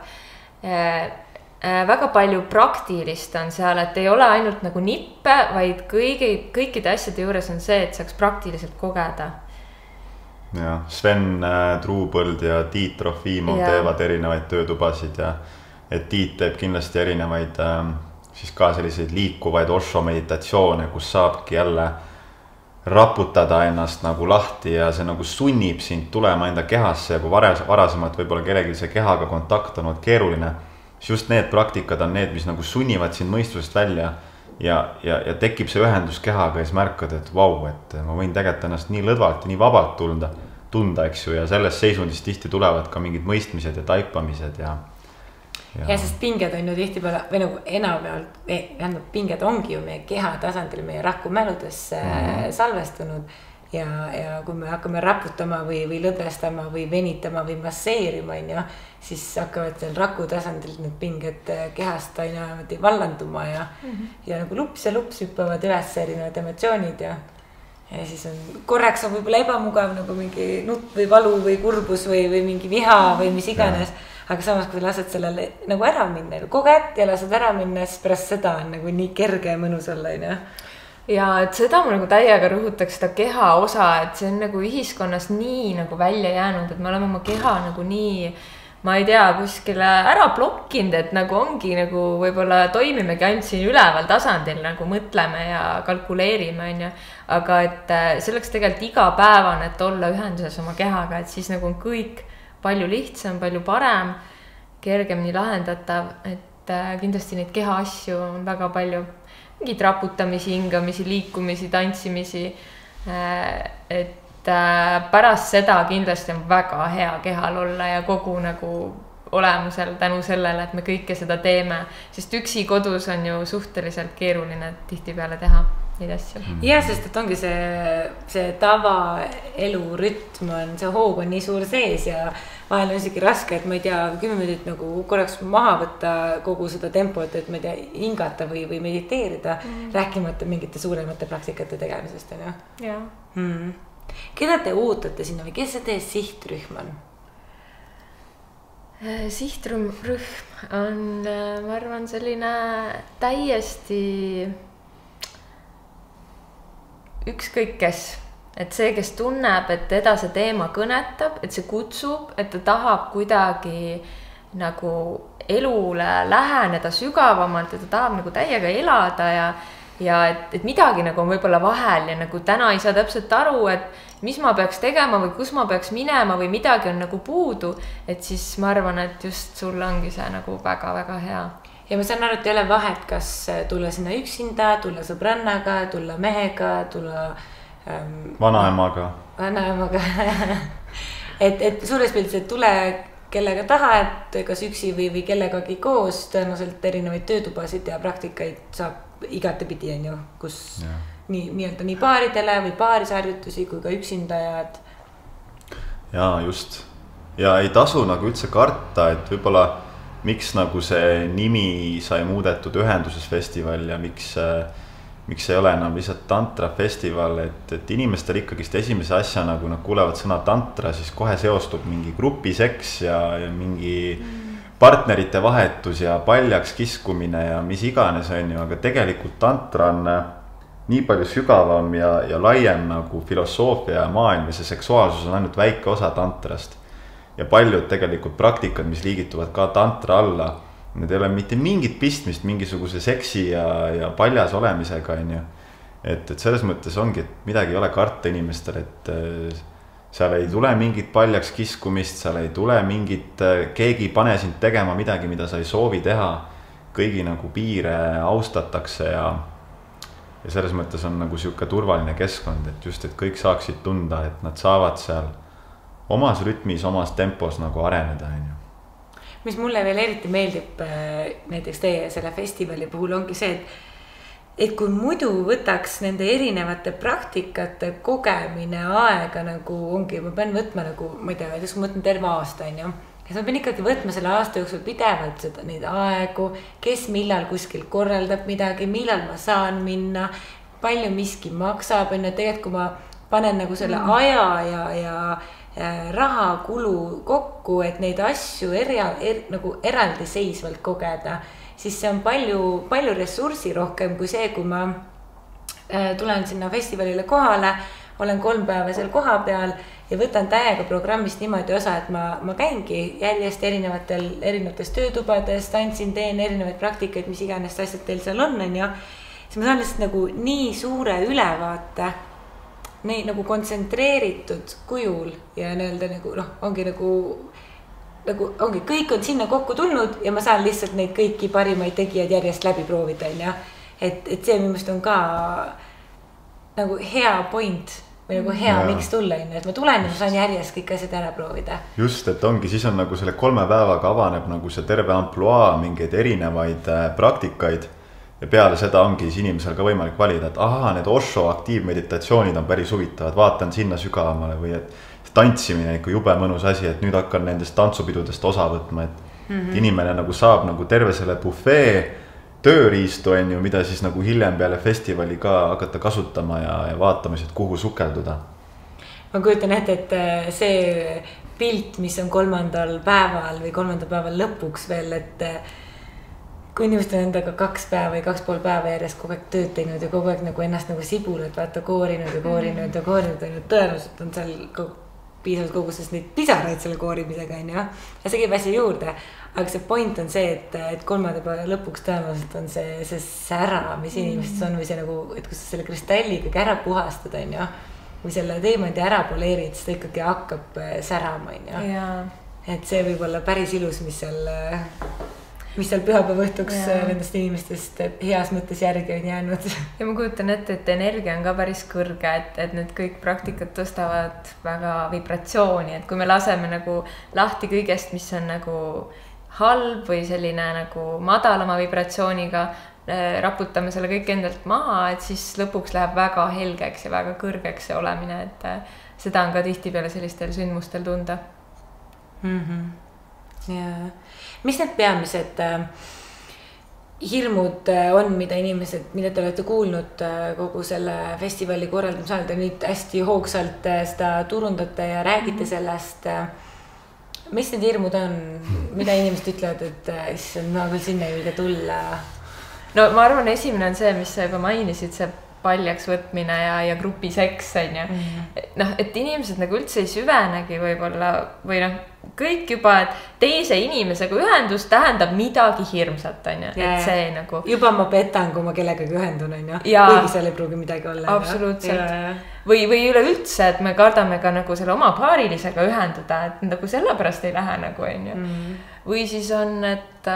Väga palju praktilist on seal, et ei ole ainult nagu nippe, vaid kõikide asjade juures on see, et saaks praktiliselt kogeda. Ja, Sven Truupõld ja Tiit Trofimov teevad erinevaid töötubasid ja et Tiit teeb kindlasti erinevaid siis ka selliseid liikuvaid Osho meditatsioone, kus saabki jälle raputada ennast nagu lahti ja see nagu sunnib sind tulema enda kehasse ja kui varasemalt võib-olla kellelgi see kehaga kontakt on olnud keeruline, siis just need praktikad on need, mis nagu sunnivad sind mõistusest välja ja tekib see ühendus kehaga ja siis märkad, et vau, et ma võin tegelikult ennast nii lõdvalt ja nii vabalt tunda, eks ju, ja selles seisundis tihti tulevad ka mingid mõistmised ja taipamised ja, sest pinged on ju tihtipeale või nagu enamjaolt pinged ongi ju meie keha tasandil, meie rakumäludesse salvestunud ja kui me hakkame raputama või lõdvestama või venitama või masseerima, siis hakkavad seal raku tasandil need pinged kehast aina vallanduma ja nagu lups hüppavad üles erinevad emotsioonid ja siis on korraks on võib-olla ebamugav nagu mingi nutt või valu või kurbus või mingi viha või mis iganes. Aga samas, kui lased sellele nagu ära minna, koged ja lased ära minna, siis pärast seda on nagu nii kerge ja mõnus olla, Ja et seda ma nagu täiega rõhutaks seda keha osa, et see on nagu ühiskonnas nii nagu välja jäänud, et me oleme oma keha nagu nii, ma ei tea, kuskile ära blokkinud, et nagu ongi nagu võib-olla toimimegi ainult siin üleval tasandil, nagu mõtleme ja kalkuleerime, aga et selleks tegelikult igapäevane, et olla ühenduses oma kehaga, et siis nagu on kõik palju lihtsam, palju parem, kergemini lahendatav, et kindlasti neid keha asju on väga palju. Mingid raputamisi, hingamisi, liikumisi, tantsimisi, et pärast seda kindlasti on väga hea kehal olla ja kogu nagu olemusel tänu sellele, et me kõike seda teeme, sest üksi kodus on ju suhteliselt keeruline tihtipeale teha neid asju. Ja, sest et ongi see tava elurütm on, see hoog on nii suur sees ja vahel on isegi raske, et ma ei tea, 10 minutit nagu korraks maha võtta kogu seda tempot, et ma ei tea, hingata või mediteerida, rääkimata mingite suuremate praktikate tegemisest, on ju? Jah. Keda te ootate sinna või kes see teie sihtrühm on? Sihtrühm on, ma arvan, selline täiesti ükskõik kes. Et see, kes tunneb, et teda see teema kõnetab, et see kutsub, et ta tahab kuidagi nagu elule läheneda sügavamalt ja ta tahab nagu täiega elada ja et midagi nagu on võib-olla vahel ja nagu täna ei saa täpselt aru, et mis ma peaks tegema või kus ma peaks minema või midagi on nagu puudu, et siis ma arvan, et just sul ongi see nagu väga-väga hea. Ja ma saan aru, et ei ole vahet, kas tulla sinna üksinda, tulla sõbrannaga, tulla mehega, tulla vanaemaga. et suures pildis, et tule kellega tahad, kas üksi või kellegagi koos, tõenäoliselt erinevaid töötubasid ja praktikaid saab igatepidi, on ju, kus nii paaridele või paarisharjutusi kui ka üksindajad. Ja just. Ja ei tasu nagu üldse karta, et võib-olla miks nagu see nimi sai muudetud ühenduses festival ja miks ei ole enam lihtsalt tantra festival, et inimestel ikkagist esimese asja nagu nad kuulevad sõna tantra, siis kohe seostub mingi grupiseks ja mingi partnerite vahetus ja paljaks kiskumine ja mis iganes on ju, aga tegelikult tantra on nii palju sügavam ja laiem nagu filosoofia ja maailm ja see seksuaalsus on ainult väike osa tantrast. Ja paljud tegelikult praktikad, mis liigituvad ka tantra alla, need ei ole mitte mingit pistmist mingisuguse seksi ja paljas olemisega, on ju. Et selles mõttes ongi, et midagi ei ole karta inimestel, et seal ei tule mingit paljaks kiskumist, seal ei tule mingit, keegi pane sind tegema midagi, mida sa ei soovi teha. Kõigi nagu piire austatakse ja selles mõttes on nagu siuke turvaline keskkond, et just, et kõik saaksid tunda, et nad saavad seal omas rütmis, omas tempos nagu areneda, on ju. Mis mulle veel eriti meeldib näiteks teie selle festivali puhul ongi see, et kui muidu võtaks nende erinevate praktikate kogemine aega nagu ongi, ma pean võtma nagu, ma ei tea, näiteks kui ma võtman terve aasta, on ju. Ja ma pean ikkagi võtma selle aasta jooksul pidevalt neid aegu, kes millal kuskil korraldab midagi, millal ma saan minna, palju miski maksab, on ju, tegelikult kui ma panen nagu selle aja ja rahakulu kokku, et neid asju nagu eraldiseisvalt kogeda, siis see on palju ressurssi rohkem kui see, kui ma tulen sinna festivalile kohale, olen 3 päeva seal koha peal ja võtan täiega programmist niimoodi osa, et ma käingi järjest erinevates töötubades, tantsin, teen erinevaid praktikaid, mis iganes asjad teil seal on ju. Siis ma saan lihtsalt nagu nii suure ülevaate, nii nagu kontsentreeritud kujul ja nii-öelda nagu ongi ongi kõik on sinna kokku tulnud ja ma saan lihtsalt neid kõiki parimaid tegijaid järjest läbi proovida, on ju. Et see minu meelest on ka nagu hea point või nagu hea miks tulla, et ma tulen ja ma saan järjest kõik asjad ära proovida. Just, et ongi, siis on nagu selle 3 päevaga avaneb nagu see terve ampluaa mingeid erinevaid praktikaid ja peale seda ongi siis inimesel ka võimalik valida, et need Osho aktiivmeditatsioonid on päris huvitavad, vaatan sinna sügavamale või et tantsimine ikka jube mõnus asi, et nüüd hakkan nendest tantsupidudest osa võtma, et inimene nagu saab nagu terve selle bufee tööriistu, on ju, mida siis nagu hiljem peale festivali ka hakata kasutama ja vaatama, et kuhu sukelduda. Ma kujutan ette, et see pilt, mis on 3. päeval või 3. päeval lõpuks veel, et kui inimesed on endaga 2 päeva või 2,5 päeva järjest kogu aeg tööd teinud ja kogu aeg nagu ennast nagu sibunud, vaata koorinud, tõenäoliselt on seal piisavalt koguses neid pisaraid selle koorimisega, on ju. Ja see käib asja juurde. Aga see point on see, et 3. päeva lõpuks tõenäoliselt on see sära, mis inimestes on või see nagu, et kui sa selle kristalliga ära puhastad, on ju, või selle teemandi ära poleerid, siis ta ikkagi hakkab särama, on ju. Et see võib olla päris ilus, mis seal pühapäeva õhtuks nendest inimestest heas mõttes järgi on jäänud. Ja ma kujutan ette, et energia on ka päris kõrge, et need kõik praktikad tõstavad väga vibratsiooni, et kui me laseme nagu lahti kõigest, mis on nagu halb või selline nagu madalama vibratsiooniga, raputame selle kõik endalt maha, et siis lõpuks läheb väga helgeks ja väga kõrgeks see olemine, et seda on ka tihtipeale sellistel sündmustel tunda. Ja mis need peamised hirmud on, mida te olete kuulnud kogu selle festivali korraldamise ajal, te nüüd hästi hoogsalt seda turundate ja räägite sellest. Mis need hirmud on, mida inimesed ütlevad, et ma küll sinna ei julge tulla? No ma arvan, esimene on see, mis sa juba mainisid, see paljaks võtmine ja grupiseks, on ju. Et inimesed nagu üldse ei süvenegi võib-olla või kõik juba, et teise inimesega ühendus tähendab midagi hirmsat, on ju. Et see nagu... Juba ma petan, kui ma kellegagi ühendun, on ju. Kuigi seal ei pruugi midagi olla. Absoluutselt. Või üleüldse, et me kardame ka nagu selle oma paarilisega ühenduda, et nagu sellepärast ei lähe nagu, on ju. Või siis on, et...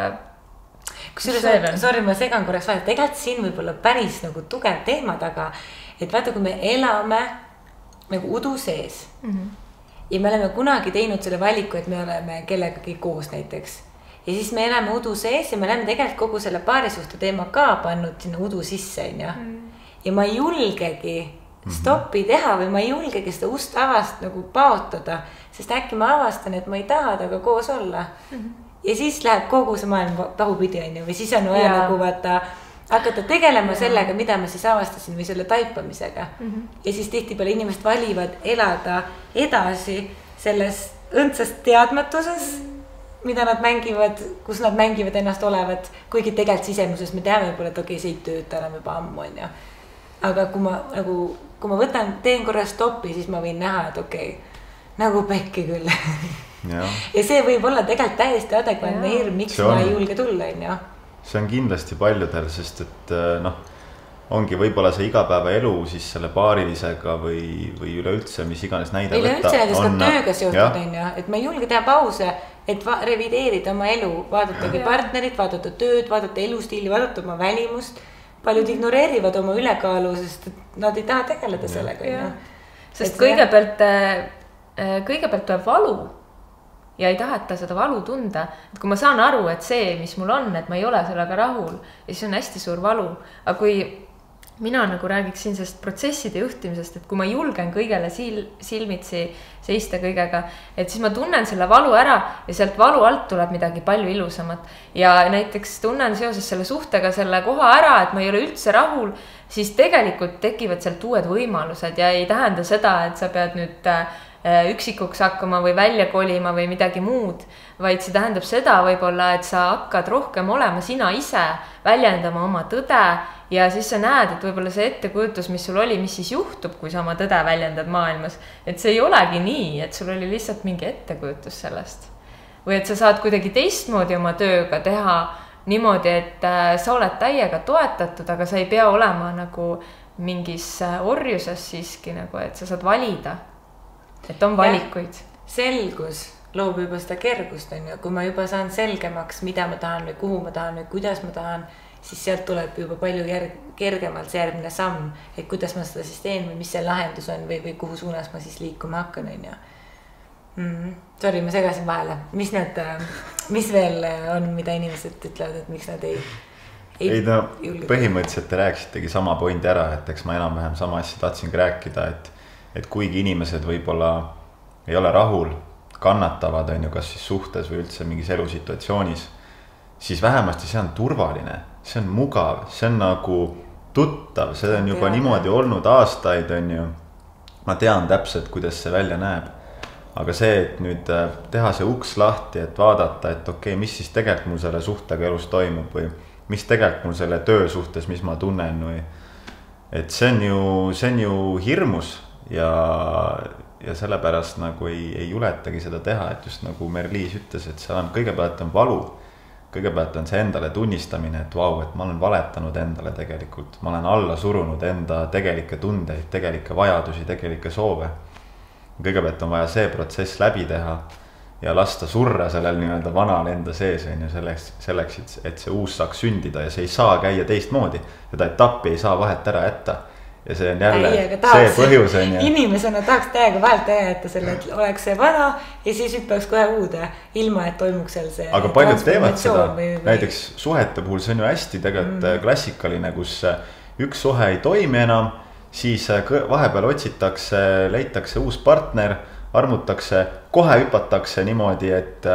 Sorry, ma segan korraks vaja, tegelikult siin võib olla päris nagu tugev teema taga, et vaata, kui me elame nagu udu sees ja me oleme kunagi teinud selle valiku, et me oleme kellegagi koos näiteks ja siis me elame udu sees ja me oleme tegelikult kogu selle paarisuhte teema ka pannud sinna udu sisse, on ju. Ja ma ei julgegi stoppi teha või ma ei julgegi seda ust avast nagu paotada, sest äkki ma avastan, et ma ei taha taga koos olla. Ja siis läheb kogu see maailm pahupidi, on ju, või siis on vaja nagu vaata hakata tegelema sellega, mida ma siis avastasin või selle taipamisega. Ja siis tihtipeale inimesed valivad elada edasi selles õndsast teadmatuses, mida nad mängivad, kus nad mängivad ennast olevat, kuigi tegelikult sisemuses me teame võib-olla, et okei, see ei tööta enam juba ammu, on ju. Aga kui ma teen korra stoppi, siis ma võin näha, et okei, nagu pekki küll. Ja see võib olla tegelikult täiesti adekvaatne hirm, miks ma ei julge tulla, on ju. See on kindlasti paljudel, sest et ongi võib-olla see igapäevaelu siis selle paarilisega või üleüldse, mis iganes näide võtta. Üleüldse näides ka tööga seotud, on ju, et ma ei julge teha pause, et revideerida oma elu, vaadatagi partnerit, vaadata tööd, vaadata elustiili, vaadata oma välimust. Paljud ignoreerivad oma ülekaalu, sest nad ei taha tegeleda sellega. Sest kõigepealt tuleb valu ja ei taheta seda valu tunda. Et kui ma saan aru, et see, mis mul on, et ma ei ole sellega rahul ja siis on hästi suur valu. Aga kui mina nagu räägiksin sellest protsesside juhtimisest, et kui ma julgen kõigele silmitsi seista kõigega, et siis ma tunnen selle valu ära ja sealt valu alt tuleb midagi palju ilusamat. Ja näiteks tunnen seoses selle suhtega selle koha ära, et ma ei ole üldse rahul, siis tegelikult tekivad sealt uued võimalused ja ei tähenda seda, et sa pead nüüd üksikuks hakkama või välja kolima või midagi muud, vaid see tähendab seda võib-olla, et sa hakkad rohkem olema sina ise, väljendama oma tõde ja siis sa näed, et võib-olla see ettekujutus, mis sul oli, mis siis juhtub, kui sa oma tõde väljendad maailmas, et see ei olegi nii, et sul oli lihtsalt mingi ettekujutus sellest. Või et sa saad kuidagi teistmoodi oma tööga teha niimoodi, et sa oled täiega toetatud, aga sa ei pea olema nagu mingis orjuses siiski nagu, et sa saad valida. Et on valikuid. Selgus loob juba seda kergust, on ju. Kui ma juba saan selgemaks, mida ma tahan või kuhu ma tahan või kuidas ma tahan, siis sealt tuleb juba palju kergemalt see järgmine samm, et kuidas ma seda siis teen või mis see lahendus on või kuhu suunas ma siis liikuma hakkan, on ju. Sorry, ma segasin vahele. Mis veel on, mida inimesed ütlevad, et miks nad ei no, põhimõtteliselt te rääkisitegi sama pointi ära, et eks ma enam-vähem sama asja tahtsingi rääkida, et kuigi inimesed võib-olla ei ole rahul, kannatavad, on ju, kas siis suhtes või üldse mingis elusituatsioonis, siis vähemasti see on turvaline, see on mugav, see on nagu tuttav, see on juba niimoodi olnud aastaid, on ju. Ma tean täpselt, kuidas see välja näeb. Aga see, et nüüd teha see uks lahti, et vaadata, et okei, mis siis tegelikult mul selle suhtega elus toimub või mis tegelikult mul selle töö suhtes, mis ma tunnen või et see on ju hirmus. Ja sellepärast nagu ei juletagi seda teha, et just nagu Merliis ütles, et seal on kõigepealt on valu, kõigepealt on see endale tunnistamine, et vau, et ma olen valetanud endale tegelikult, ma olen alla surunud enda tegelikke tundeid, tegelikke vajadusi, tegelikke soove. Kõigepealt on vaja see protsess läbi teha ja lasta surra sellel nii-öelda vanal enda sees on ju selleks, et see uus saaks sündida ja see ei saa käia teistmoodi, seda etappi ei saa vahet ära jätta. Ja see on jälle see põhjus on ju. Inimesena tahaks täiega vahelt ära jätta selle, et oleks see vana ja siis hüppaks kohe uude, ilma et toimuks seal see. Aga paljud teevad seda, näiteks suhete puhul see on ju hästi tegelikult klassikaline, kus üks suhe ei toimi enam, siis vahepeal otsitakse, leitakse uus partner, armutakse, kohe hüpatakse niimoodi, et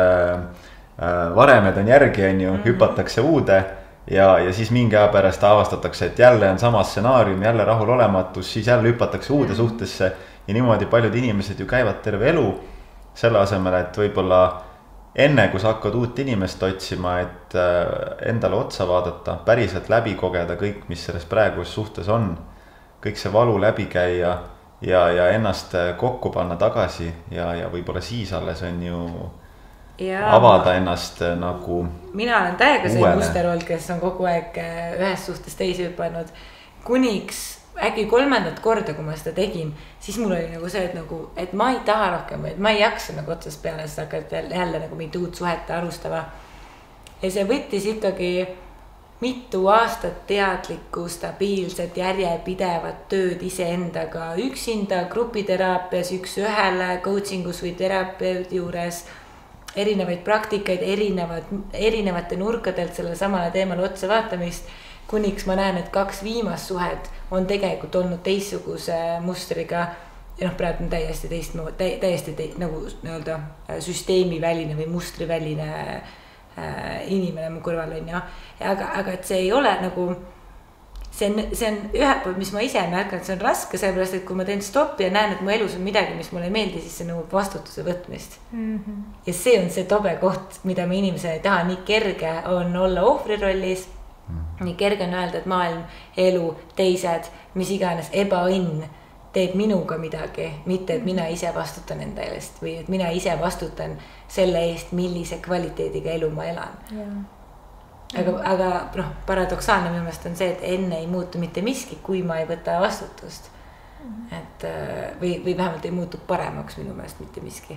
varemed on järgi on ju, hüpatakse uude. Ja siis mingi aja pärast avastatakse, et jälle on sama stsenaarium, jälle rahulolematus, siis jälle hüpatakse uude suhtesse ja niimoodi paljud inimesed ju käivad terve elu selle asemel, et võib-olla enne, kui sa hakkad uut inimest otsima, et endale otsa vaadata, päriselt läbi kogeda kõik, mis selles praeguses suhtes on, kõik see valu läbi käia ja ennast kokku panna tagasi ja võib-olla siis alles on ju avada ennast nagu mina olen täiega see muster olnud, kes on kogu aeg ühest suhtes teisi hüpanud kuniks äkki 3. korda, kui ma seda tegin, siis mul oli nagu see, et ma ei taha rohkem, et ma ei jaksa nagu otsast peale, sest hakkad jälle nagu mingit uut suhet alustama. Ja see võttis ikkagi mitu aastat teadlikku, stabiilset, järjepidevat tööd iseendaga, üksinda, grupiteraapias, üks ühele, coachingus või terapeudi juures, erinevaid praktikaid, erinevate nurkadelt selle samale teemale otsa vaatamist, kuniks ma näen, et 2 viimast suhet on tegelikult olnud teistsuguse mustriga ja praegu on täiesti nagu nii-öelda süsteemiväline või mustriväline inimene mu kõrval on ja. Aga et see ei ole nagu see on ühelt poolt, mis ma ise märkan, et see on raske, sellepärast, et kui ma teen stoppi ja näen, et mu elus on midagi, mis mulle ei meeldi, siis see nõuab vastutuse võtmist. Ja see on see tobe koht, mida me inimesena ei taha. Nii kerge on olla ohvrirollis, nii kerge on öelda, et maailm, elu, teised, mis iganes ebaõnn teeb minuga midagi, mitte et mina ise vastutan enda eest või et mina ise vastutan selle eest, millise kvaliteediga elu ma elan. Aga paradoksaalne minu meelest on see, et enne ei muutu mitte miski, kui ma ei võta vastutust. Et, või vähemalt ei muutu paremaks minu meelest mitte miski.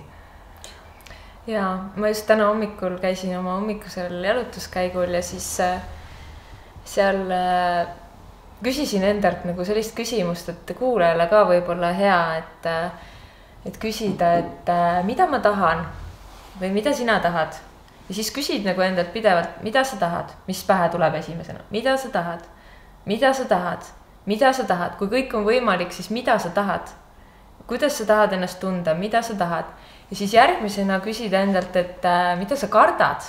Ja ma just täna hommikul käisin oma hommikusel jalutuskäigul ja siis seal küsisin endalt nagu sellist küsimust, et kuulajale ka võib-olla hea, et küsida, et mida ma tahan või mida sina tahad. Ja siis küsid nagu endalt pidevalt, mida sa tahad, mis pähe tuleb esimesena, mida sa tahad, mida sa tahad, kui kõik on võimalik, siis mida sa tahad, kuidas sa tahad ennast tunda, mida sa tahad ja siis järgmisena küsida endalt, et mida sa kardad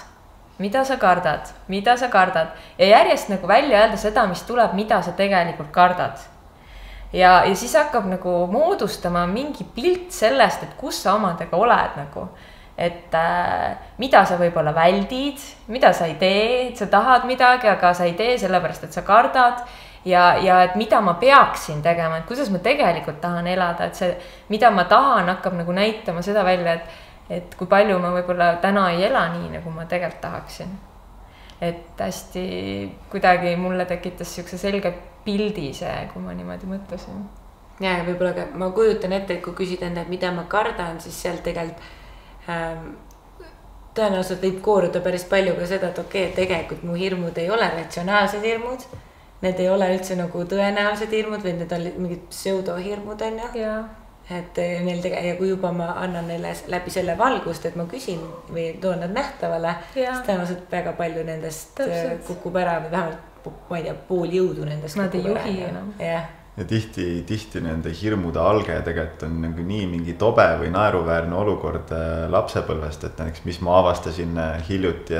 ja järjest nagu välja öelda seda, mis tuleb, mida sa tegelikult kardad. Ja siis hakkab nagu moodustama mingi pilt sellest, et kus sa omadega oled nagu, et mida sa võib-olla väldid, mida sa ei tee, et sa tahad midagi, aga sa ei tee sellepärast, et sa kardad ja et mida ma peaksin tegema, et kuidas ma tegelikult tahan elada, et see, mida ma tahan, hakkab nagu näitama seda välja, et kui palju ma võib-olla täna ei ela nii, nagu ma tegelikult tahaksin. Et hästi kuidagi mulle tekitas siukse selge pildi see, kui ma niimoodi mõtlesin. Ja võib-olla ma kujutan ette, et kui küsida enda, mida ma kardan, siis seal tegelikult tõenäoliselt võib kooruda päris palju ka seda, et okei, tegelikult mu hirmud ei ole ratsionaalsed hirmud. Need ei ole üldse nagu tõenäolised hirmud, või need on mingid pseudohirmud on ju. Et neil ja kui juba ma annan neile läbi selle valgust, et ma küsin või toon nad nähtavale, siis tõenäoliselt väga palju nendest kukub ära või vähemalt, ma ei tea, pool jõudu nendest nad ei juhi enam. Ja tihti nende hirmude alge tegelikult on nagu nii mingi tobe või naeruväärne olukord lapsepõlvest, et näiteks mis ma avastasin hiljuti,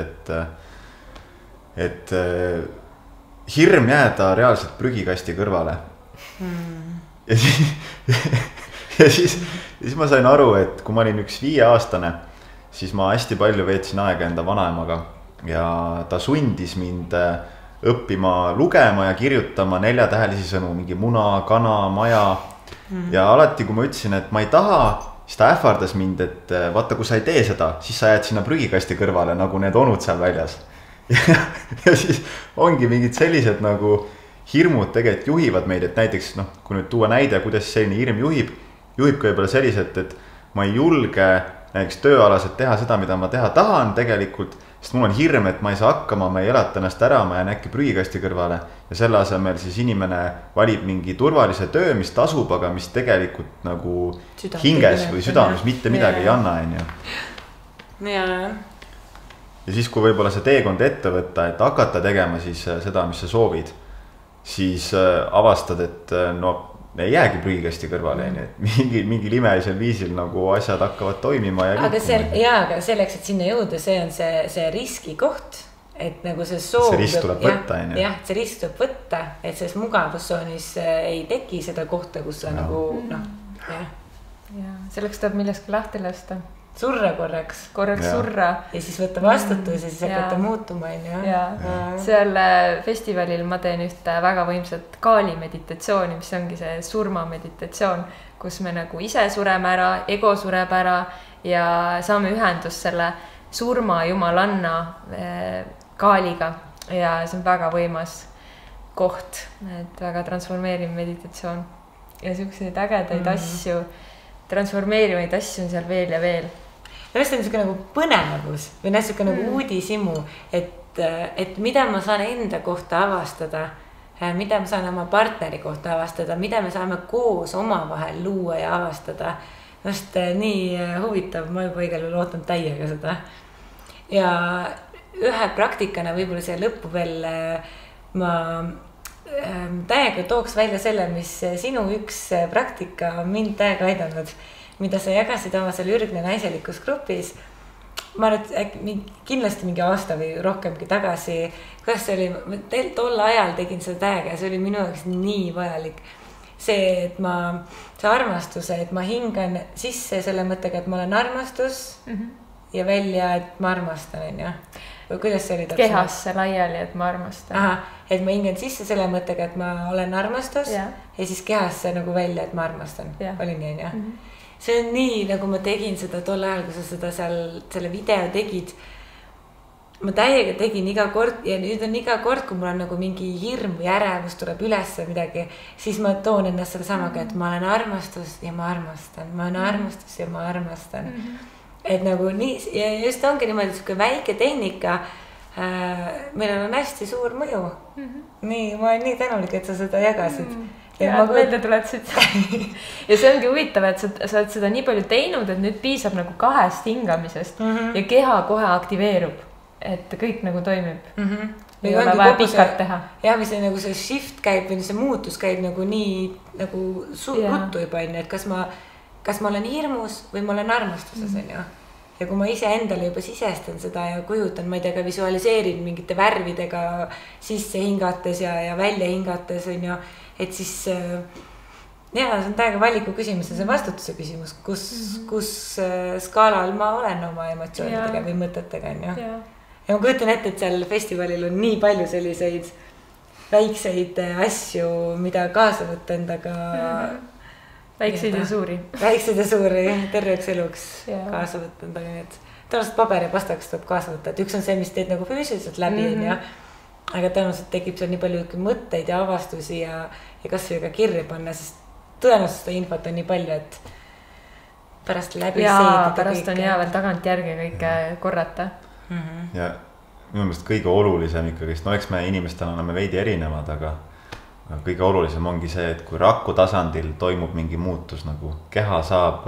et hirm jääda reaalselt prügikasti kõrvale. Ja siis ma sain aru, et kui ma olin 5-aastane, siis ma hästi palju veetsin aega enda vanaemaga ja ta sundis mind õppima lugema ja kirjutama 4-tähelisi sõnu, mingi muna, kana, maja. Ja alati, kui ma ütlesin, et ma ei taha, siis ta ähvardas mind, et vaata, kui sa ei tee seda, siis sa jääd sinna prügikasti kõrvale, nagu need onud seal väljas. Ja siis ongi mingid sellised nagu hirmud tegelikult juhivad meid, et näiteks, kui nüüd tuua näide, kuidas selline hirm juhib ka võib-olla selliselt, et ma ei julge näiteks tööalaselt teha seda, mida ma teha tahan tegelikult, sest mul on hirm, et ma ei saa hakkama, ma ei elata ennast ära, ma jään äkki prügikasti kõrvale ja selle asemel siis inimene valib mingi turvalise töö, mis tasub, aga mis tegelikult nagu hinges või südames mitte midagi ei anna, on ju. Ja siis, kui võib-olla see teekond ette võtta, et hakata tegema siis seda, mis sa soovid, siis avastad, et ei jäägi prügikasti kõrvale, et mingi imelisel viisil nagu asjad hakkavad toimima ja liikuma. Aga selleks, et sinna jõuda, see on see riskikoht, et nagu see soov. See risk tuleb võtta, on ju. Jah, see risk tuleb võtta, et selles mugavustsoonis ei teki seda kohta, kus sa nagu, selleks tuleb milleski lahti lasta. Surra korraks surra. Ja siis võtta vastutus ja siis hakata muutuma, on ju. Seal festivalil ma teen ühte väga võimsat kaali meditatsiooni, mis ongi see surma meditatsioon, kus me nagu ise sureme ära, ego sureb ära ja saame ühendust selle surma jumalanna kaaliga ja see on väga võimas koht, et väga transformeeriv meditatsioon ja selliseid ägedaid asju, transformeerivaid asju on seal veel ja veel. Ja see on niisugune nagu põnevus või niisugune nagu uudisimu, et mida ma saan enda kohta avastada, mida ma saan oma partneri kohta avastada, mida me saame koos omavahel luua ja avastada. Just nii huvitav, ma juba igal juhul ootan täiega seda. Ja ühe praktikana võib-olla siia lõppu veel ma täiega tooks välja selle, mis sinu üks praktika on mind täiega aidanud, mida sa jagasid oma seal ürgne naiselikus grupis. Ma arvan, kindlasti mingi aasta või rohkemgi tagasi, kuidas see oli, tol ajal tegin seda täiega ja see oli minu jaoks nii vajalik. See, et see armastuse, et ma hingan sisse selle mõttega, et ma olen armastus ja välja, et ma armastan, on ju. Või kuidas see oli täpselt? Kehasse laiali, et ma armastan. Et ma hingan sisse selle mõttega, et ma olen armastus ja siis kehasse nagu välja, et ma armastan. Oli nii, on ju. See on nii, nagu ma tegin seda tol ajal, kui sa seda selle video tegid. Ma täiega tegin iga kord ja nüüd on iga kord, kui mul on nagu mingi hirm või ärevus tuleb üles või midagi, siis ma toon ennast selle samaga, et ma olen armastus ja ma armastan. Ma olen armastus ja ma armastan. Et nagu nii, ja just ongi niimoodi selline väike tehnika, millel on hästi suur mõju. Nii, ma olen nii tänulik, et sa seda jagasid. Ja ma meelde tuletasid. Ja see ongi huvitav, et sa oled seda nii palju teinud, et nüüd piisab nagu 2 hingamisest ja keha kohe aktiveerub, et kõik nagu toimib. ei ole vaja pikalt teha. jah, mis nagu see shift käib või see muutus käib nagu nii nagu ruttu juba on ju, et kas ma olen hirmus või ma olen armastuses on ju. Ja kui ma ise endale juba sisestan seda ja kujutan, ma ei tea, ka visualiseerin mingite värvidega sisse hingates ja välja hingates on ju, et siis see on täiega valiku küsimus ja see vastutuse küsimus, kus skaalal ma olen oma emotsioonidega või mõtetega on ju. Ja ma kujutan ette, et seal festivalil on nii palju selliseid väikseid asju, mida kaasa võtta endaga. Väikseid ja suuri. Väikseid ja suuri, terveks eluks kaasa võtta endaga. Nii et tõenäoliselt paber ja pastaks tuleb kaasa võtta. Et üks on see, mis teed nagu füüsiliselt läbi, aga tõenäoliselt tekib seal nii palju mõtteid ja avastusi ja kas või ka kirja panna, sest tõenäoliselt seda infot on nii palju, et pärast läbi seedida. Pärast on hea veel tagantjärgi kõike korrata. Ja minu meelest kõige olulisem ikkagi, no eks me inimestena oleme veidi erinevad, aga kõige olulisem ongi see, et kui raku tasandil toimub mingi muutus, nagu keha saab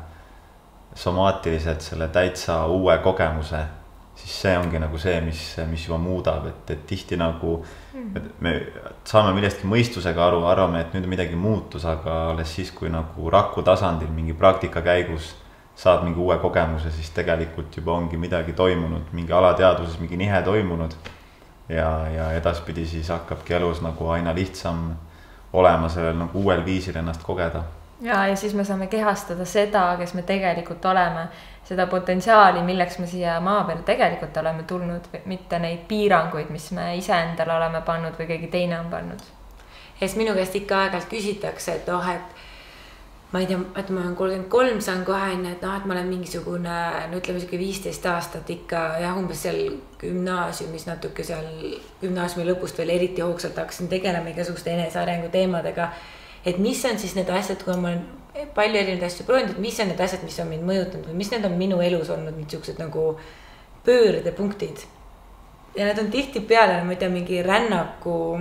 somaatiliselt selle täitsa uue kogemuse, siis see ongi nagu see, mis juba muudab, et tihti nagu me saame millestki mõistusega aru, arvame, et nüüd midagi muutus, aga alles siis, kui nagu raku tasandil mingi praktika käigus saad mingi uue kogemuse, siis tegelikult juba ongi midagi toimunud, mingi alateadvuses mingi nihe toimunud ja edaspidi siis hakkabki elus nagu aina lihtsam olema sellel nagu uuel viisil ennast kogeda. Ja siis me saame kehastada seda, kes me tegelikult oleme, seda potentsiaali, milleks me siia maa peal tegelikult oleme tulnud, mitte neid piiranguid, mis me ise endale oleme pannud või keegi teine on pannud. Ja siis minu käest ikka aegalt küsitakse, et et ma ei tea, et ma olen 33, saan kohe, et ma olen mingisugune, no ütleme 15 aastat ikka umbes seal gümnaasiumis natuke seal gümnaasiumi lõpust veel eriti hoogsalt hakkasin tegelema igasuguste enesearengu teemadega. Et mis on siis need asjad, kui ma olen palju erinevaid asju proovinud, et mis on need asjad, mis on mind mõjutanud või mis need on minu elus olnud niisugused nagu pöördepunktid. Ja need on tihti peale, ma ei tea, mingi rännaku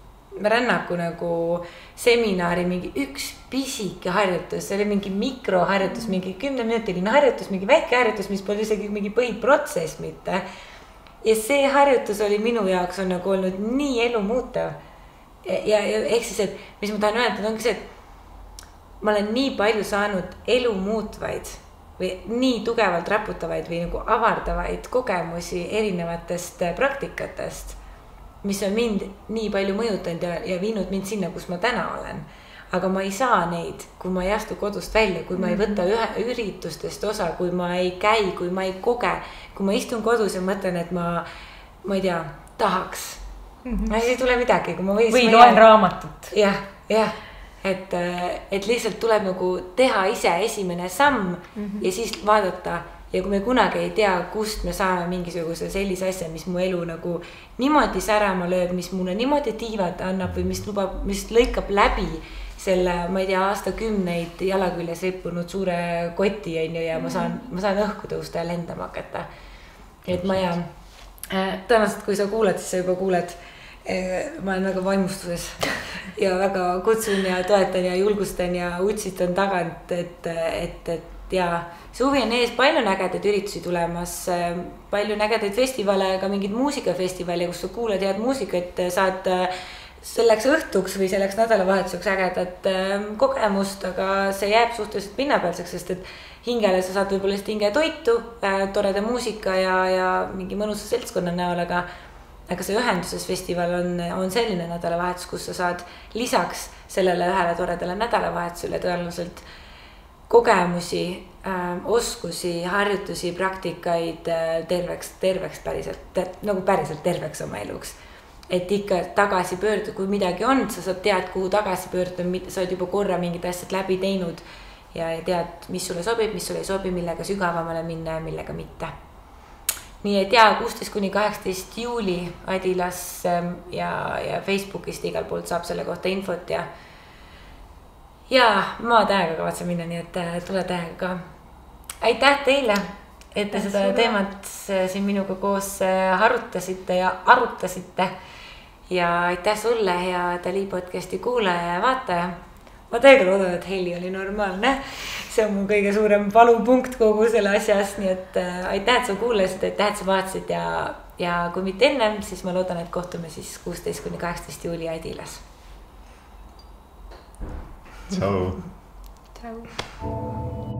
nagu seminari mingi üks pisike harjutus, see oli mingi mikroharjutus, mingi 10-minutiline harjutus, mingi väike harjutus, mis pole isegi mingi põhiprotsess mitte. Ja see harjutus oli minu jaoks on nagu olnud nii elu muutav. Ja ehk siis, et mis ma tahan öelda, ongi see, et ma olen nii palju saanud elu muutvaid või nii tugevalt raputavaid või nagu avardavaid kogemusi erinevatest praktikatest, mis on mind nii palju mõjutanud ja viinud mind sinna, kus ma täna olen. Aga ma ei saa neid, kui ma ei astu kodust välja, kui ma ei võta üritustest osa, kui ma ei käi, kui ma ei koge, kui ma istun kodus ja mõtlen, et ma ei tea, tahaks. Ei tule midagi, kui ma või loen raamatut. Jah, et lihtsalt tuleb nagu teha ise esimene samm ja siis vaadata. Ja kui me kunagi ei tea, kust me saame mingisuguse sellise asja, mis mu elu nagu niimoodi särama lööb, mis mulle niimoodi tiivad annab või mis lõikab läbi selle, ma ei tea, aastakümneid jalaküljes rippunud suure koti ja ma saan õhku tõusta ja lendama hakata. Et ma tõenäoliselt, kui sa kuuled, siis sa juba kuuled, ma olen väga vaimustuses ja väga kutsun ja toetan ja julgustan ja utsitan tagant, et see huvi on ees, palju ägedaid üritusi tulemas, palju ägedaid festivale, ka mingid muusikafestivali, kus sa kuuled head muusikat, saad selleks õhtuks või selleks nädalavahetuseks ägedat kogemust, aga see jääb suhteliselt pinnapealseks, sest et hingele sa saad võib-olla hinge toitu, toreda muusika ja mingi mõnusa seltskonna näol, aga see ühenduses festival on selline nädalavahetus, kus sa saad lisaks sellele ühele toredale nädalavahetusele tõenäoliselt kogemusi, oskusi, harjutusi, praktikaid terveks päriselt, nagu päriselt terveks oma eluks. Et ikka tagasi pöörduda, kui midagi on, sa saad tead, kuhu tagasi pöörduda, sa oled juba korra mingid asjad läbi teinud ja tead, mis sulle sobib, mis sulle ei sobi, millega sügavamale minna ja millega mitte. Nii et 16-18 juuli Adilas ja Facebookist igal poolt saab selle kohta infot ja ma tähega kavatsen minna, nii et tule tähega ka. Aitäh teile, et te seda teemat siin minuga koos arutasite ja aitäh sulle, hea Dali podcasti kuulaja ja vaataja. Ma täiega loodan, et heli oli normaalne. See on mu kõige suurem valupunkt kogu selle asjas, nii et aitäh, et sa kuulasid, aitäh, et sa vaatasid ja kui mitte ennem, siis ma loodan, et kohtume siis 16-18 juuli Adilas. Tšau. Tšau.